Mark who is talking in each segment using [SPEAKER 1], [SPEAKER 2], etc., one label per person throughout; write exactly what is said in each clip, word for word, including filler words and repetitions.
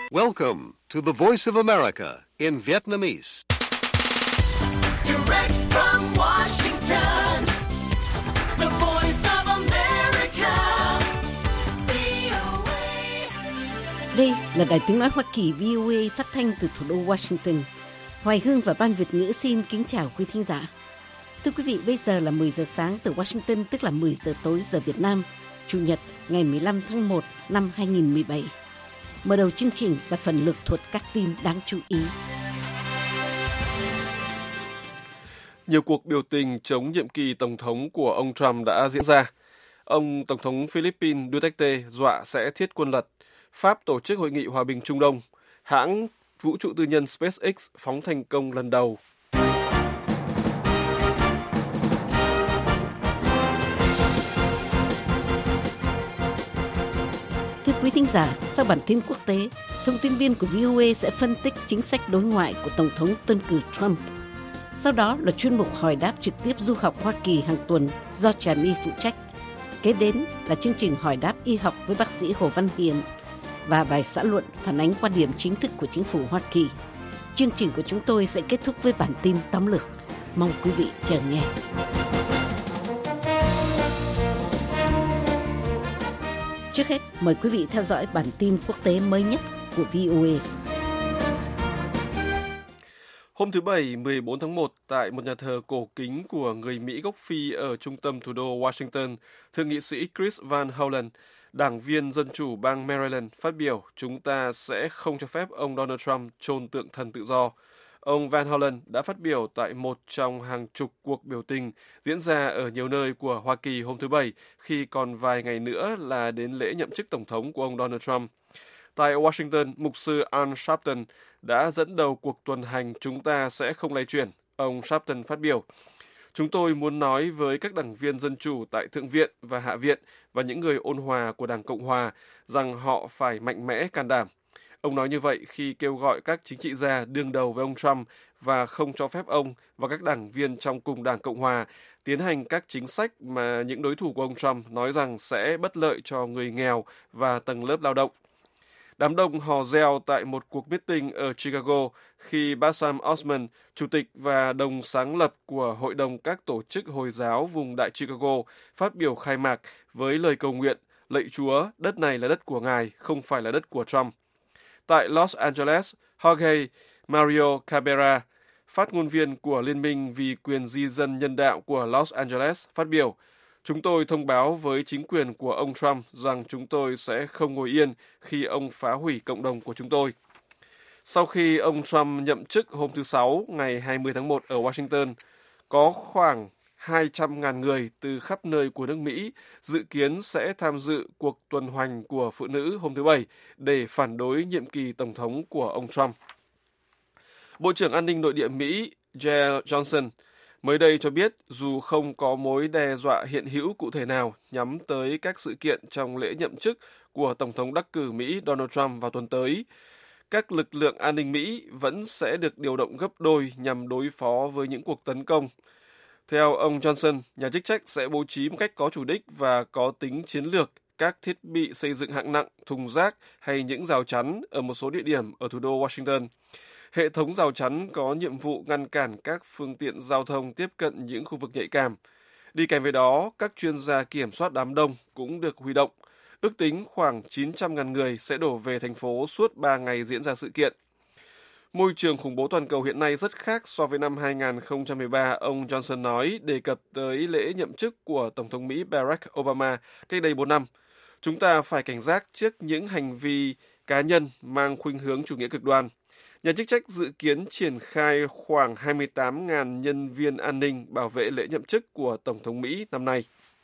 [SPEAKER 1] Welcome to the Voice of America in Vietnamese.
[SPEAKER 2] Direct from Washington, the Voice of America, vê o a.
[SPEAKER 3] Đây là Đài Tiếng Nói Hoa Kỳ vê o a phát thanh từ thủ đô Washington. Hoài Hương và Ban Việt ngữ xin kính chào quý thính giả. Thưa quý vị, bây giờ là mười giờ sáng giờ Washington, tức là mười giờ tối giờ Việt Nam, Chủ nhật ngày mười lăm tháng một năm hai nghìn không trăm mười bảy. Mở đầu chương trình là phần lược thuật các tin đáng chú ý.
[SPEAKER 4] Nhiều cuộc biểu tình chống nhiệm kỳ Tổng thống của ông Trump đã diễn ra. Ông Tổng thống Philippines Duterte dọa sẽ thiết quân lật. Pháp tổ chức hội nghị hòa bình Trung Đông. Hãng vũ trụ tư nhân SpaceX phóng thành công lần đầu.
[SPEAKER 3] Thưa quý thính giả, sau bản tin quốc tế, thông tin viên của vê o a sẽ phân tích chính sách đối ngoại của Tổng thống tân cử Trump. Sau đó là chuyên mục hỏi đáp trực tiếp du học Hoa Kỳ hàng tuần do Trà My phụ trách. Kế đến là chương trình hỏi đáp y học với bác sĩ Hồ Văn Hiền và bài xã luận phản ánh quan điểm chính thức của chính phủ Hoa Kỳ. Chương trình của chúng tôi sẽ kết thúc với bản tin tóm lược. Mong quý vị chờ nghe. Trước hết, mời quý vị theo dõi bản tin quốc tế mới nhất của vê o a.
[SPEAKER 4] Hôm thứ Bảy, mười bốn tháng một, tại một nhà thờ cổ kính của người Mỹ gốc Phi ở trung tâm thủ đô Washington, Thượng nghị sĩ Chris Van Hollen, đảng viên Dân chủ bang Maryland, phát biểu chúng ta sẽ không cho phép ông Donald Trump chôn tượng thần tự do. Ông Van Hollen đã phát biểu tại một trong hàng chục cuộc biểu tình diễn ra ở nhiều nơi của Hoa Kỳ hôm thứ Bảy, khi còn vài ngày nữa là đến lễ nhậm chức Tổng thống của ông Donald Trump. Tại Washington, mục sư Al Sharpton đã dẫn đầu cuộc tuần hành chúng ta sẽ không lay chuyển. Ông Sharpton phát biểu, chúng tôi muốn nói với các đảng viên Dân chủ tại Thượng viện và Hạ viện và những người ôn hòa của Đảng Cộng hòa rằng họ phải mạnh mẽ can đảm. Ông nói như vậy khi kêu gọi các chính trị gia đương đầu với ông Trump và không cho phép ông và các đảng viên trong cùng Đảng Cộng hòa tiến hành các chính sách mà những đối thủ của ông Trump nói rằng sẽ bất lợi cho người nghèo và tầng lớp lao động. Đám đông hò reo tại một cuộc meeting ở Chicago khi Bassam Osman, chủ tịch và đồng sáng lập của Hội đồng các tổ chức Hồi giáo vùng Đại Chicago, phát biểu khai mạc với lời cầu nguyện, lạy Chúa, đất này là đất của Ngài, không phải là đất của Trump. Tại Los Angeles, Jorge Mario Cabrera, phát ngôn viên của Liên minh vì quyền di dân nhân đạo của Los Angeles, phát biểu, chúng tôi thông báo với chính quyền của ông Trump rằng chúng tôi sẽ không ngồi yên khi ông phá hủy cộng đồng của chúng tôi. Sau khi ông Trump nhậm chức hôm thứ Sáu, ngày hai mươi tháng một ở Washington, có khoảng hai trăm nghìn người từ khắp nơi của nước Mỹ dự kiến sẽ tham dự cuộc tuần hành của phụ nữ hôm thứ Bảy để phản đối nhiệm kỳ Tổng thống của ông Trump. Bộ trưởng An ninh Nội địa Mỹ Jeh Johnson mới đây cho biết dù không có mối đe dọa hiện hữu cụ thể nào nhắm tới các sự kiện trong lễ nhậm chức của Tổng thống đắc cử Mỹ Donald Trump vào tuần tới, các lực lượng an ninh Mỹ vẫn sẽ được điều động gấp đôi nhằm đối phó với những cuộc tấn công. Theo ông Johnson, nhà chức trách sẽ bố trí một cách có chủ đích và có tính chiến lược các thiết bị xây dựng hạng nặng, thùng rác hay những rào chắn ở một số địa điểm ở thủ đô Washington. Hệ thống rào chắn có nhiệm vụ ngăn cản các phương tiện giao thông tiếp cận những khu vực nhạy cảm. Đi kèm với đó, các chuyên gia kiểm soát đám đông cũng được huy động. Ước tính khoảng chín trăm nghìn người sẽ đổ về thành phố suốt ba ngày diễn ra sự kiện. Môi trường khủng bố toàn cầu hiện nay rất khác so với năm hai nghìn không trăm mười ba, ông Johnson nói, đề cập tới lễ nhậm chức của Tổng thống Mỹ Barack Obama cách đây bốn năm. Chúng ta phải cảnh giác trước những hành vi cá nhân mang khuynh hướng chủ nghĩa cực đoan. Nhà chức trách dự kiến triển khai khoảng hai mươi tám nghìn nhân viên an ninh bảo vệ lễ nhậm chức của Tổng thống Mỹ năm nay.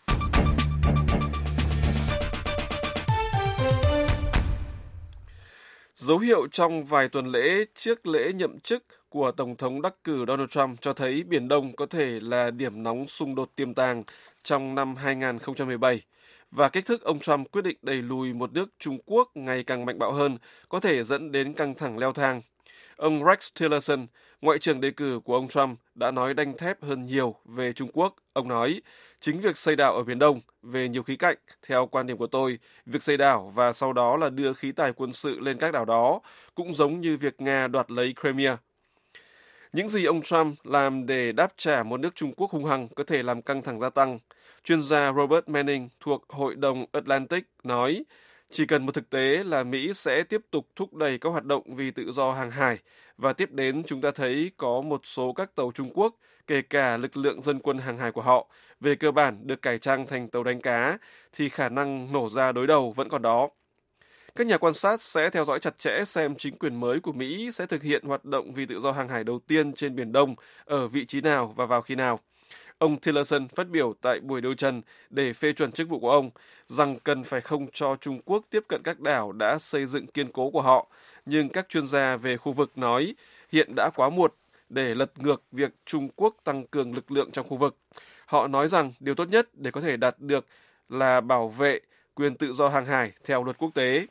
[SPEAKER 4] Dấu hiệu trong vài tuần lễ trước lễ nhậm chức của Tổng thống đắc cử Donald Trump cho thấy Biển Đông có thể là điểm nóng xung đột tiềm tàng trong năm hai nghìn không trăm mười bảy, và cách thức ông Trump quyết định đẩy lùi một nước Trung Quốc ngày càng mạnh bạo hơn có thể dẫn đến căng thẳng leo thang. ông Rex Tillerson, ngoại trưởng đề cử của ông Trump, đã nói đanh thép hơn nhiều về Trung Quốc. Ông nói, chính việc xây đảo ở Biển Đông về nhiều khía cạnh, theo quan điểm của tôi, việc xây đảo và sau đó là đưa khí tài quân sự lên các đảo đó, cũng giống như việc Nga đoạt lấy Crimea. Những gì ông Trump làm để đáp trả một nước Trung Quốc hung hăng có thể làm căng thẳng gia tăng. Chuyên gia Robert Manning thuộc Hội đồng Atlantic nói, chỉ cần một thực tế là Mỹ sẽ tiếp tục thúc đẩy các hoạt động vì tự do hàng hải, và tiếp đến chúng ta thấy có một số các tàu Trung Quốc, kể cả lực lượng dân quân hàng hải của họ, về cơ bản được cải trang thành tàu đánh cá, thì khả năng nổ ra đối đầu vẫn còn đó. Các nhà quan sát sẽ theo dõi chặt chẽ xem chính quyền mới của Mỹ sẽ thực hiện hoạt động vì tự do hàng hải đầu tiên trên Biển Đông ở vị trí nào và vào khi nào. Ông Tillerson phát biểu tại buổi điều trần để phê chuẩn chức vụ của ông rằng cần phải không cho Trung Quốc tiếp cận các đảo đã xây dựng kiên cố của họ, nhưng các chuyên gia về khu vực nói hiện đã quá muộn để lật ngược việc Trung Quốc tăng cường lực lượng trong khu vực. Họ nói rằng điều tốt nhất để có thể đạt được là bảo vệ quyền tự do hàng hải theo luật quốc tế.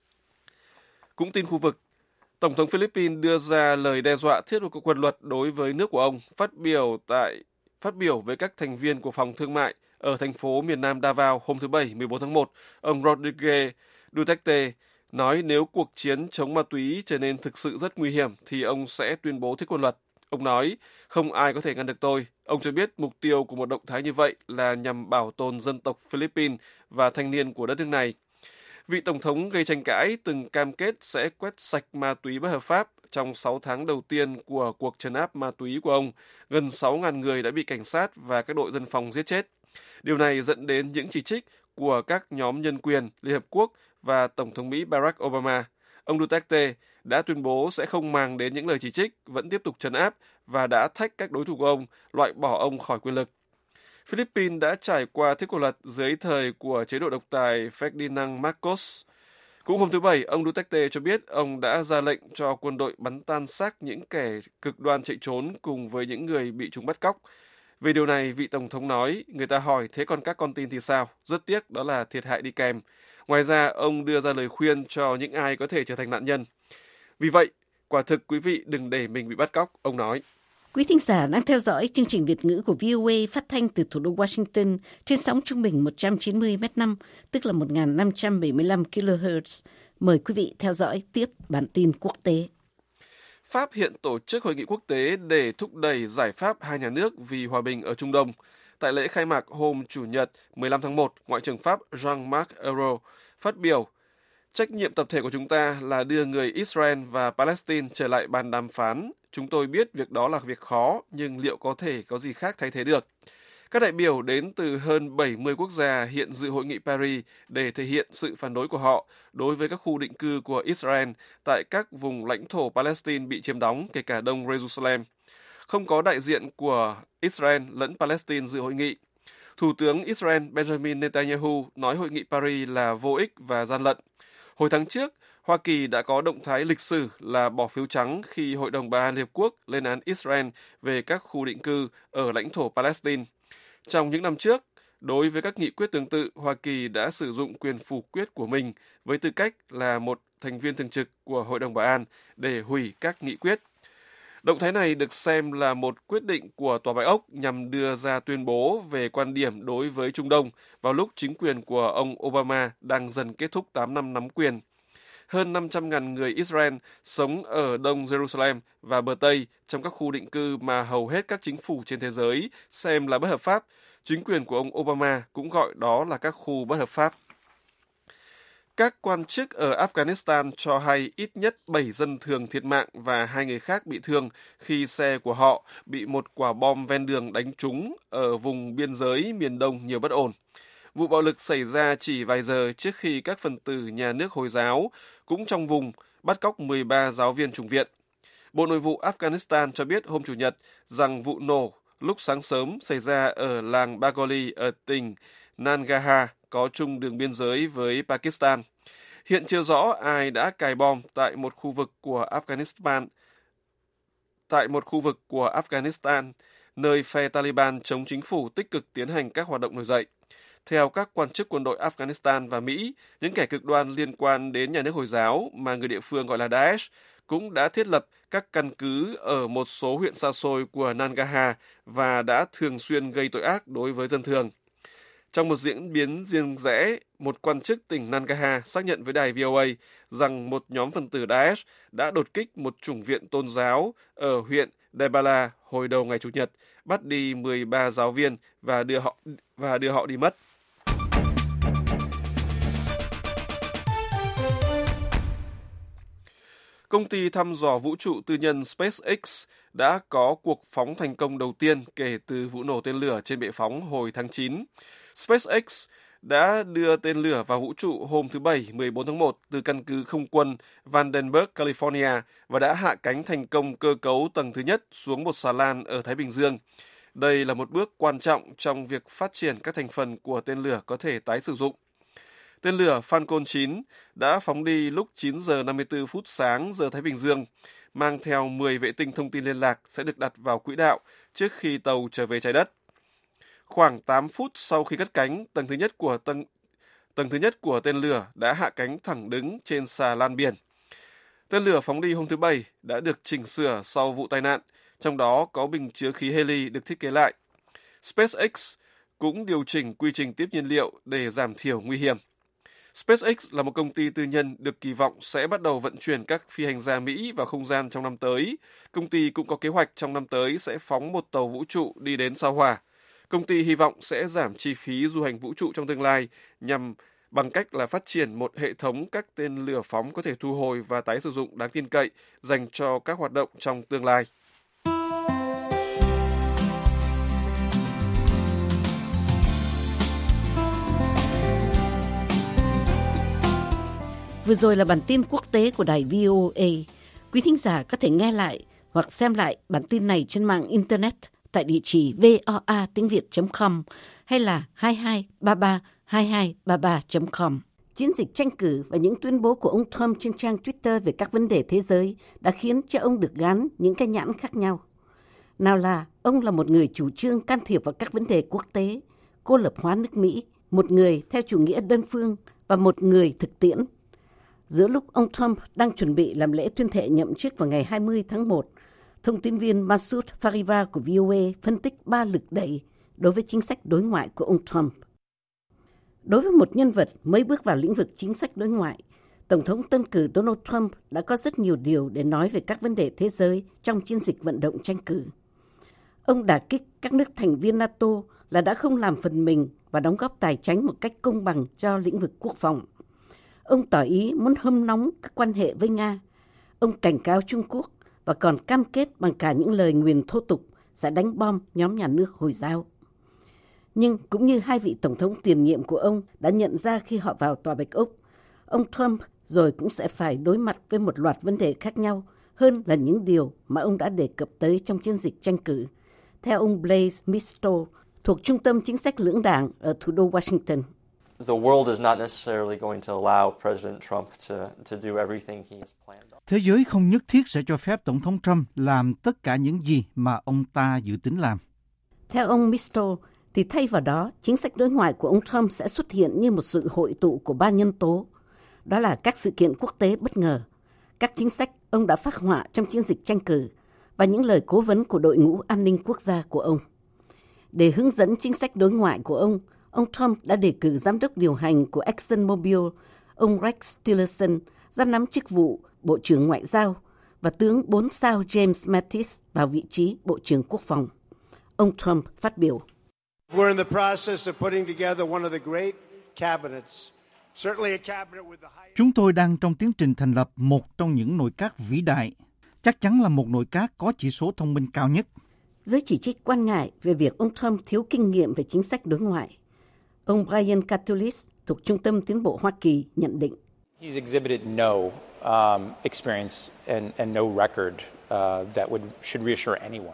[SPEAKER 4] Cũng tin khu vực, Tổng thống Philippines đưa ra lời đe dọa thiết lập quân luật đối với nước của ông, phát biểu tại phát biểu với các thành viên của phòng thương mại ở thành phố miền Nam Davao hôm thứ Bảy mười bốn tháng một, ông Rodrigo Duterte nói nếu cuộc chiến chống ma túy trở nên thực sự rất nguy hiểm thì ông sẽ tuyên bố thiết quân luật. Ông nói, không ai có thể ngăn được tôi. Ông cho biết mục tiêu của một động thái như vậy là nhằm bảo tồn dân tộc Philippines và thanh niên của đất nước này. Vị Tổng thống gây tranh cãi từng cam kết sẽ quét sạch ma túy bất hợp pháp. Trong sáu tháng đầu tiên của cuộc trấn áp ma túy của ông, gần sáu nghìn người đã bị cảnh sát và các đội dân phòng giết chết. Điều này dẫn đến những chỉ trích của các nhóm nhân quyền, Liên Hợp Quốc và Tổng thống Mỹ Barack Obama. Ông Duterte đã tuyên bố sẽ không màng đến những lời chỉ trích, vẫn tiếp tục trấn áp và đã thách các đối thủ của ông, loại bỏ ông khỏi quyền lực. Philippines đã trải qua thiết quân luật dưới thời của chế độ độc tài Ferdinand Marcos. Cũng hôm thứ Bảy, ông Duterte cho biết ông đã ra lệnh cho quân đội bắn tan xác những kẻ cực đoan chạy trốn cùng với những người bị chúng bắt cóc. Về điều này, vị Tổng thống nói, người ta hỏi thế còn các con tin thì sao? Rất tiếc đó là thiệt hại đi kèm. Ngoài ra, ông đưa ra lời khuyên cho những ai có thể trở thành nạn nhân. Vì vậy, quả thực quý vị đừng để mình bị bắt cóc, ông nói.
[SPEAKER 3] Quý thính giả đang theo dõi chương trình Việt ngữ của vê o a phát thanh từ thủ đô Washington trên sóng trung bình một trăm chín mươi mét năm, tức là một nghìn năm trăm bảy mươi lăm ki lô héc. Mời quý vị theo dõi tiếp bản tin quốc tế.
[SPEAKER 4] Pháp hiện tổ chức hội nghị quốc tế để thúc đẩy giải pháp hai nhà nước vì hòa bình ở Trung Đông. Tại lễ khai mạc hôm Chủ nhật mười lăm tháng một, Ngoại trưởng Pháp Jean-Marc Ayrault phát biểu, trách nhiệm tập thể của chúng ta là đưa người Israel và Palestine trở lại bàn đàm phán. Chúng tôi biết việc đó là việc khó, nhưng liệu có thể có gì khác thay thế được? Các đại biểu đến từ hơn bảy mươi quốc gia hiện dự hội nghị Paris để thể hiện sự phản đối của họ đối với các khu định cư của Israel tại các vùng lãnh thổ Palestine bị chiếm đóng, kể cả Đông Jerusalem. Không có đại diện của Israel lẫn Palestine dự hội nghị. Thủ tướng Israel Benjamin Netanyahu nói hội nghị Paris là vô ích và gian lận. Hồi tháng trước, Hoa Kỳ đã có động thái lịch sử là bỏ phiếu trắng khi Hội đồng Bảo an Liên Hợp Quốc lên án Israel về các khu định cư ở lãnh thổ Palestine. Trong những năm trước, đối với các nghị quyết tương tự, Hoa Kỳ đã sử dụng quyền phủ quyết của mình với tư cách là một thành viên thường trực của Hội đồng Bảo an để hủy các nghị quyết. Động thái này được xem là một quyết định của Tòa Bạch Ốc nhằm đưa ra tuyên bố về quan điểm đối với Trung Đông vào lúc chính quyền của ông Obama đang dần kết thúc tám năm nắm quyền. Hơn năm trăm nghìn người Israel sống ở Đông Jerusalem và bờ Tây trong các khu định cư mà hầu hết các chính phủ trên thế giới xem là bất hợp pháp. Chính quyền của ông Obama cũng gọi đó là các khu bất hợp pháp. Các quan chức ở Afghanistan cho hay ít nhất bảy dân thường thiệt mạng và hai người khác bị thương khi xe của họ bị một quả bom ven đường đánh trúng ở vùng biên giới miền Đông nhiều bất ổn. Vụ bạo lực xảy ra chỉ vài giờ trước khi các phần tử nhà nước Hồi giáo cũng trong vùng bắt cóc mười ba giáo viên chủng viện. Bộ Nội vụ Afghanistan cho biết hôm Chủ nhật rằng vụ nổ lúc sáng sớm xảy ra ở làng Bagholi ở tỉnh Nangarhar có chung đường biên giới với Pakistan. Hiện chưa rõ ai đã cài bom tại một khu vực của Afghanistan, tại một khu vực của Afghanistan, nơi phe Taliban chống chính phủ tích cực tiến hành các hoạt động nổi dậy. Theo các quan chức quân đội Afghanistan và Mỹ, những kẻ cực đoan liên quan đến nhà nước Hồi giáo mà người địa phương gọi là Daesh cũng đã thiết lập các căn cứ ở một số huyện xa xôi của Nangarhar và đã thường xuyên gây tội ác đối với dân thường. Trong một diễn biến riêng rẽ, một quan chức tỉnh Nangarhar xác nhận với đài vê o a rằng một nhóm phần tử Daesh đã đột kích một chủng viện tôn giáo ở huyện Debala hồi đầu ngày Chủ nhật, bắt đi mười ba giáo viên và đưa họ và đưa họ đi mất. Công ty thăm dò vũ trụ tư nhân SpaceX đã có cuộc phóng thành công đầu tiên kể từ vụ nổ tên lửa trên bệ phóng hồi tháng chín. SpaceX đã đưa tên lửa vào vũ trụ hôm thứ Bảy, mười bốn tháng một từ căn cứ không quân Vandenberg, California và đã hạ cánh thành công cơ cấu tầng thứ nhất xuống một xà lan ở Thái Bình Dương. Đây là một bước quan trọng trong việc phát triển các thành phần của tên lửa có thể tái sử dụng. Tên lửa Falcon chín đã phóng đi lúc chín giờ năm mươi tư phút sáng giờ Thái Bình Dương, mang theo mười vệ tinh thông tin liên lạc sẽ được đặt vào quỹ đạo trước khi tàu trở về trái đất. Khoảng tám phút sau khi cất cánh, tầng thứ nhất của tầng, tầng thứ nhất của tên lửa đã hạ cánh thẳng đứng trên xà lan biển. Tên lửa phóng đi hôm thứ Bảy đã được chỉnh sửa sau vụ tai nạn, trong đó có bình chứa khí heli được thiết kế lại. SpaceX cũng điều chỉnh quy trình tiếp nhiên liệu để giảm thiểu nguy hiểm. SpaceX là một công ty tư nhân được kỳ vọng sẽ bắt đầu vận chuyển các phi hành gia Mỹ vào không gian trong năm tới. Công ty cũng có kế hoạch trong năm tới sẽ phóng một tàu vũ trụ đi đến sao Hỏa. Công ty hy vọng sẽ giảm chi phí du hành vũ trụ trong tương lai nhằm bằng cách là phát triển một hệ thống các tên lửa phóng có thể thu hồi và tái sử dụng đáng tin cậy dành cho các hoạt động trong tương lai.
[SPEAKER 3] Vừa rồi là bản tin quốc tế của đài vê o a. Quý thính giả có thể nghe lại hoặc xem lại bản tin này trên mạng Internet tại địa chỉ voa tiếng việt chấm com hay là hai hai ba ba hai hai ba ba chấm com. Chiến dịch tranh cử và những tuyên bố của ông Trump trên trang Twitter về các vấn đề thế giới đã khiến cho ông được gắn những cái nhãn khác nhau. Nào là ông là một người chủ trương can thiệp vào các vấn đề quốc tế, cô lập hóa nước Mỹ, một người theo chủ nghĩa đơn phương và một người thực tiễn. Giữa lúc ông Trump đang chuẩn bị làm lễ tuyên thệ nhậm chức vào ngày hai mươi tháng một, thông tin viên Masood Fariva của vê o a phân tích ba lực đẩy đối với chính sách đối ngoại của ông Trump. Đối với một nhân vật mới bước vào lĩnh vực chính sách đối ngoại, Tổng thống tân cử Donald Trump đã có rất nhiều điều để nói về các vấn đề thế giới trong chiến dịch vận động tranh cử. Ông đả kích các nước thành viên NATO là đã không làm phần mình và đóng góp tài chính một cách công bằng cho lĩnh vực quốc phòng. Ông tỏ ý muốn hâm nóng các quan hệ với Nga. Ông cảnh cáo Trung Quốc và còn cam kết bằng cả những lời nguyền thô tục sẽ đánh bom nhóm nhà nước Hồi giáo. Nhưng cũng như hai vị tổng thống tiền nhiệm của ông đã nhận ra khi họ vào Tòa Bạch Ốc, ông Trump rồi cũng sẽ phải đối mặt với một loạt vấn đề khác nhau hơn là những điều mà ông đã đề cập tới trong chiến dịch tranh cử. Theo ông Blaise Mistral, thuộc Trung tâm Chính sách Lưỡng Đảng ở thủ đô Washington.
[SPEAKER 5] The world is not necessarily going to allow President Trump to, to do everything he has planned.
[SPEAKER 6] Thế giới không nhất thiết sẽ cho phép Tổng thống Trump làm tất cả những gì mà ông ta dự tính làm.
[SPEAKER 3] Theo ông Mistral, thì thay vào đó, chính sách đối ngoại của ông Trump sẽ xuất hiện như một sự hội tụ của ba nhân tố. Đó là các sự kiện quốc tế bất ngờ, các chính sách ông đã phác họa trong chiến dịch tranh cử và những lời cố vấn của đội ngũ an ninh quốc gia của ông. Để hướng dẫn chính sách đối ngoại của ông, ông Trump đã đề cử giám đốc điều hành của ExxonMobil, ông Rex Tillerson, ra nắm chức vụ Bộ trưởng Ngoại giao và tướng bốn sao James Mattis vào vị trí Bộ trưởng Quốc phòng. Ông Trump phát biểu.
[SPEAKER 7] We're in the process of putting together one of the great cabinets. Certainly a cabinet with the high...
[SPEAKER 6] Chúng tôi đang trong tiến trình thành lập một trong những nội các vĩ đại. Chắc chắn là một nội các có chỉ số thông minh cao nhất.
[SPEAKER 3] Giới chỉ trích quan ngại về việc ông Trump thiếu kinh nghiệm về chính sách đối ngoại. Ông Brian Katulis thuộc Trung tâm Tiến bộ Hoa Kỳ nhận định.
[SPEAKER 8] He's exhibited no um, experience and, and no record uh, that would should reassure anyone.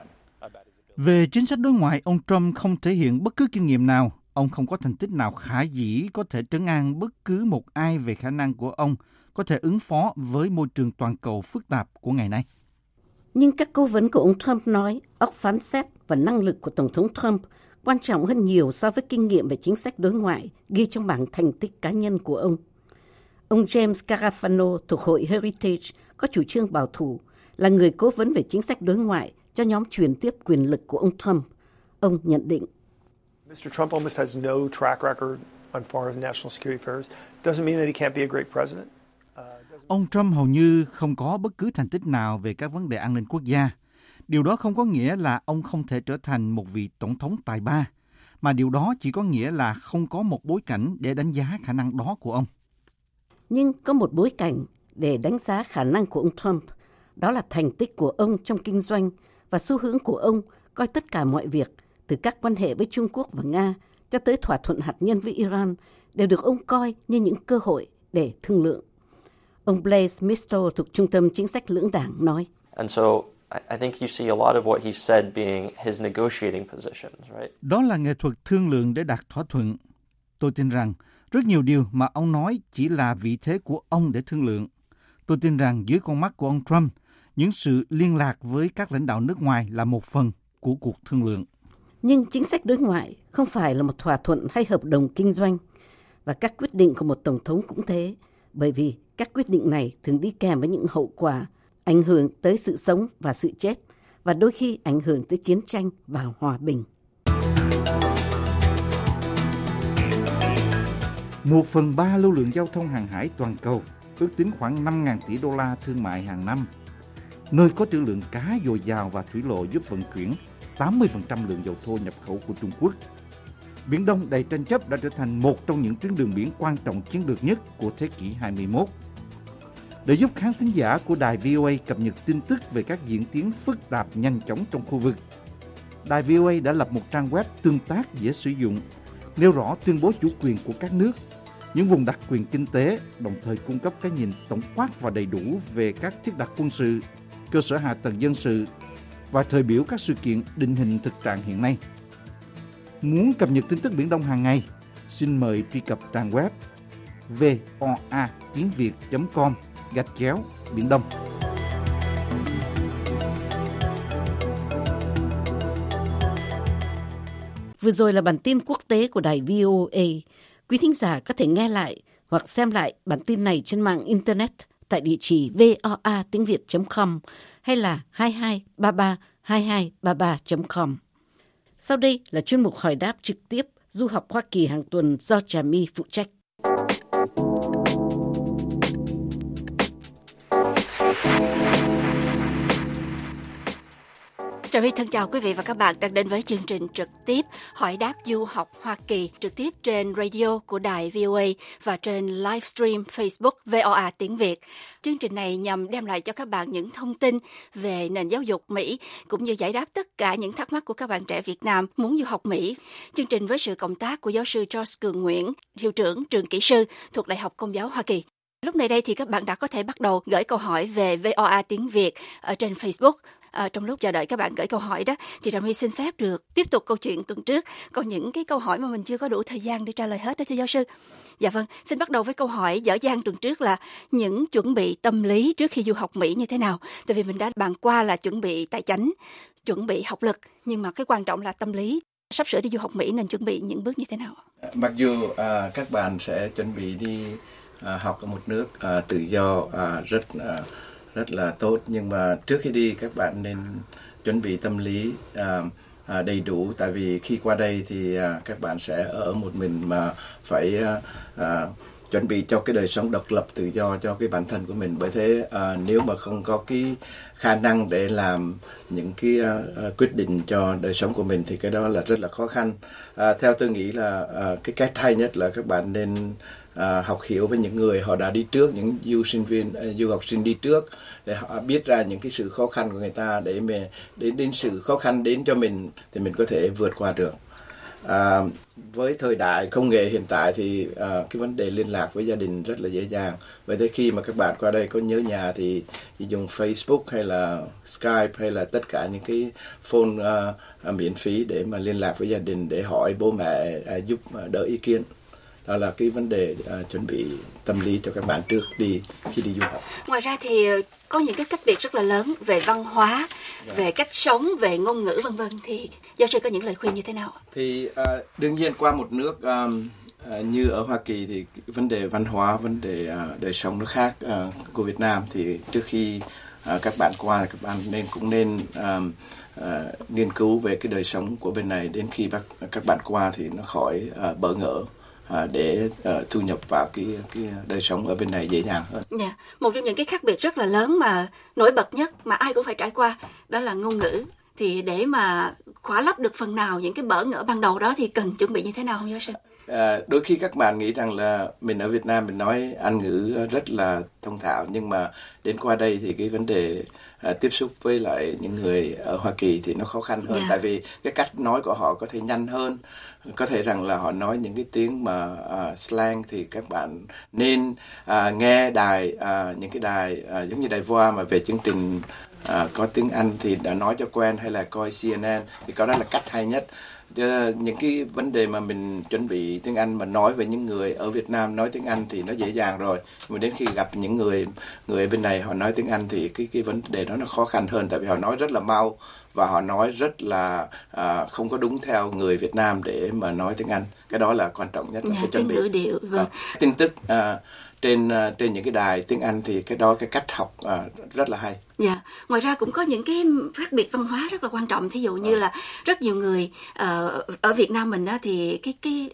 [SPEAKER 6] Về chính sách đối ngoại, ông Trump không thể hiện bất cứ kinh nghiệm nào. Ông không có thành tích nào khả dĩ có thể trấn an bất cứ một ai về khả năng của ông có thể ứng phó với môi trường toàn cầu phức tạp của ngày nay.
[SPEAKER 3] Nhưng các cố vấn của ông Trump nói óc phán xét và năng lực của Tổng thống Trump quan trọng hơn nhiều so với kinh nghiệm về chính sách đối ngoại ghi trong bảng thành tích cá nhân của ông. Ông James Carafano thuộc Hội Heritage có chủ trương bảo thủ, là người cố vấn về chính sách đối ngoại cho nhóm truyền tiếp quyền lực của ông Trump. Ông nhận định,
[SPEAKER 9] Mister Trump almost has no track record on foreign and national security affairs. Doesn't mean that he can't be a great president.
[SPEAKER 6] Ông Trump hầu như không có bất cứ thành tích nào về các vấn đề an ninh quốc gia. Điều đó không có nghĩa là ông không thể trở thành một vị tổng thống tài ba, mà điều đó chỉ có nghĩa là không có một bối cảnh để đánh giá khả năng đó của ông.
[SPEAKER 3] Nhưng có một bối cảnh để đánh giá khả năng của ông Trump, đó là thành tích của ông trong kinh doanh và xu hướng của ông coi tất cả mọi việc, từ các quan hệ với Trung Quốc và Nga cho tới thỏa thuận hạt nhân với Iran, đều được ông coi như những cơ hội để thương lượng. Ông Blaise Misto thuộc Trung tâm Chính sách Lưỡng Đảng nói,
[SPEAKER 5] And so I think you see a lot of what he said being his negotiating positions, right?
[SPEAKER 6] Đó là nghệ thuật thương lượng để đạt thỏa thuận. Tôi tin rằng rất nhiều điều mà ông nói chỉ là vị thế của ông để thương lượng. Tôi tin rằng dưới con mắt của ông Trump, những sự liên lạc với các lãnh đạo nước ngoài là một phần của cuộc thương lượng.
[SPEAKER 3] Nhưng chính sách đối ngoại không phải là một thỏa thuận hay hợp đồng kinh doanh. Và các quyết định của một tổng thống cũng thế, bởi vì các quyết định này thường đi kèm với những hậu quả, ảnh hưởng tới sự sống và sự chết, và đôi khi ảnh hưởng tới chiến tranh và hòa bình.
[SPEAKER 6] Một phần ba lưu lượng giao thông hàng hải toàn cầu, ước tính khoảng năm nghìn tỷ đô la thương mại hàng năm. Nơi có trữ lượng cá dồi dào và thủy lộ giúp vận chuyển tám mươi phần trăm lượng dầu thô nhập khẩu của Trung Quốc. Biển Đông đầy tranh chấp đã trở thành một trong những tuyến đường biển quan trọng chiến lược nhất của thế kỷ hai mươi mốt. Để giúp khán thính giả của đài vê o a cập nhật tin tức về các diễn tiến phức tạp nhanh chóng trong khu vực, đài vê o a đã lập một trang web tương tác dễ sử dụng, nêu rõ tuyên bố chủ quyền của các nước, những vùng đặc quyền kinh tế, đồng thời cung cấp cái nhìn tổng quát và đầy đủ về các thiết đặt quân sự, cơ sở hạ tầng dân sự và thời biểu các sự kiện định hình thực trạng hiện nay. Muốn cập nhật tin tức Biển Đông hàng ngày, xin mời truy cập trang web voa tiếng việt chấm com gạch chéo Biển Đông.
[SPEAKER 3] Vừa rồi là bản tin quốc tế của đài vê o a. Quý thính giả có thể nghe lại hoặc xem lại bản tin này trên mạng Internet tại địa chỉ voa tiếng việt chấm com hay là hai hai ba ba hai hai ba ba chấm com. Sau đây là chuyên mục hỏi đáp trực tiếp du học Hoa Kỳ hàng tuần do Trà My phụ trách.
[SPEAKER 10] Trà My thân chào quý vị và các bạn đang đến với chương trình trực tiếp hỏi đáp du học Hoa Kỳ trực tiếp trên radio của đài vê o a và trên livestream Facebook vê o a tiếng Việt. Chương trình này nhằm đem lại cho các bạn những thông tin về nền giáo dục Mỹ cũng như giải đáp tất cả những thắc mắc của các bạn trẻ Việt Nam muốn du học Mỹ. Chương trình với sự cộng tác của giáo sư George Cường Nguyễn, hiệu trưởng trường kỹ sư thuộc Đại học Công giáo Hoa Kỳ. Lúc này đây thì các bạn đã có thể bắt đầu gửi câu hỏi về vê o a tiếng Việt ở trên Facebook. À, trong lúc chờ đợi các bạn gửi câu hỏi đó, thì Trà My xin phép được tiếp tục câu chuyện tuần trước. Còn những cái câu hỏi mà mình chưa có đủ thời gian để trả lời hết đó thưa giáo sư. Dạ vâng, xin bắt đầu với câu hỏi dở dang tuần trước là những chuẩn bị tâm lý trước khi du học Mỹ như thế nào? Tại vì mình đã bàn qua là chuẩn bị tài chính, chuẩn bị học lực, nhưng mà cái quan trọng là tâm lý. Sắp sửa đi du học Mỹ nên chuẩn bị những bước như thế nào?
[SPEAKER 11] Mặc dù à, các bạn sẽ chuẩn bị đi à, học ở một nước à, tự do à, rất à, rất là tốt, nhưng mà trước khi đi các bạn nên chuẩn bị tâm lý à, à, đầy đủ, tại vì khi qua đây thì à, các bạn sẽ ở một mình mà phải à, à, chuẩn bị cho cái đời sống độc lập tự do cho cái bản thân của mình. Bởi thế à, nếu mà không có cái khả năng để làm những cái à, quyết định cho đời sống của mình thì cái đó là rất là khó khăn. À, theo tôi nghĩ là à, cái cách hay nhất là các bạn nên À, học hiểu với những người họ đã đi trước, những du sinh viên, du học sinh đi trước, để họ biết ra những cái sự khó khăn của người ta, để mà đến đến sự khó khăn đến cho mình thì mình có thể vượt qua được. À, với thời đại công nghệ hiện tại thì à, cái vấn đề liên lạc với gia đình rất là dễ dàng. Vậy thế khi mà các bạn qua đây có nhớ nhà thì, thì dùng Facebook hay là Skype hay là tất cả những cái phone à, à, miễn phí để mà liên lạc với gia đình, để hỏi bố mẹ à, giúp đỡ ý kiến. Đó là cái vấn đề uh, chuẩn bị tâm lý cho các bạn trước đi khi đi du học.
[SPEAKER 10] Ngoài ra thì có những cái cách biệt rất là lớn về văn hóa, yeah. về cách sống, về ngôn ngữ vân vân, thì giáo sư có những lời khuyên như thế nào?
[SPEAKER 11] Thì uh, đương nhiên qua một nước um, À, như ở Hoa Kỳ thì vấn đề văn hóa, vấn đề uh, đời sống nó khác uh, của Việt Nam. Thì trước khi uh, các bạn qua, các bạn nên cũng nên um, uh, nghiên cứu về cái đời sống của bên này. Đến khi bác, các bạn qua thì nó khỏi uh, bỡ ngỡ. À, để uh, thu nhập vào cái cái đời sống ở bên này dễ dàng hơn.
[SPEAKER 10] Yeah. Một trong những cái khác biệt rất là lớn mà nổi bật nhất mà ai cũng phải trải qua đó là ngôn ngữ. Thì để mà khỏa lấp được phần nào những cái bỡ ngỡ ban đầu đó thì cần chuẩn bị như thế nào không giáo sư?
[SPEAKER 11] À, đôi khi các bạn nghĩ rằng là mình ở Việt Nam mình nói Anh ngữ rất là thông thạo, nhưng mà đến qua đây thì cái vấn đề à, tiếp xúc với lại những người ở Hoa Kỳ thì nó khó khăn hơn. Yeah. Tại vì cái cách nói của họ có thể nhanh hơn, có thể rằng là họ nói những cái tiếng mà uh, slang thì các bạn nên uh, nghe đài uh, những cái đài uh, giống như đài voa mà về chương trình uh, có tiếng Anh thì đã nói cho quen, hay là coi C N N thì có đó là cách hay nhất. Những cái vấn đề mà mình chuẩn bị tiếng Anh mà nói với những người ở Việt Nam nói tiếng Anh thì nó dễ dàng rồi, mà đến khi gặp những người người bên này họ nói tiếng Anh thì cái cái vấn đề đó nó khó khăn hơn, tại vì họ nói rất là mau và họ nói rất là à, không có đúng theo người Việt Nam để mà nói tiếng Anh. Cái đó là quan trọng nhất là
[SPEAKER 10] dạ,
[SPEAKER 11] phải chuẩn bị
[SPEAKER 10] ngữ điệu, vâng.
[SPEAKER 11] à, tin tức à, trên trên những cái đài tiếng Anh thì cái đó cái cách học à, rất là hay.
[SPEAKER 10] Dạ, ngoài ra cũng có những cái khác biệt văn hóa rất là quan trọng. Thí dụ như là rất nhiều người uh, ở Việt Nam mình đó thì cái cái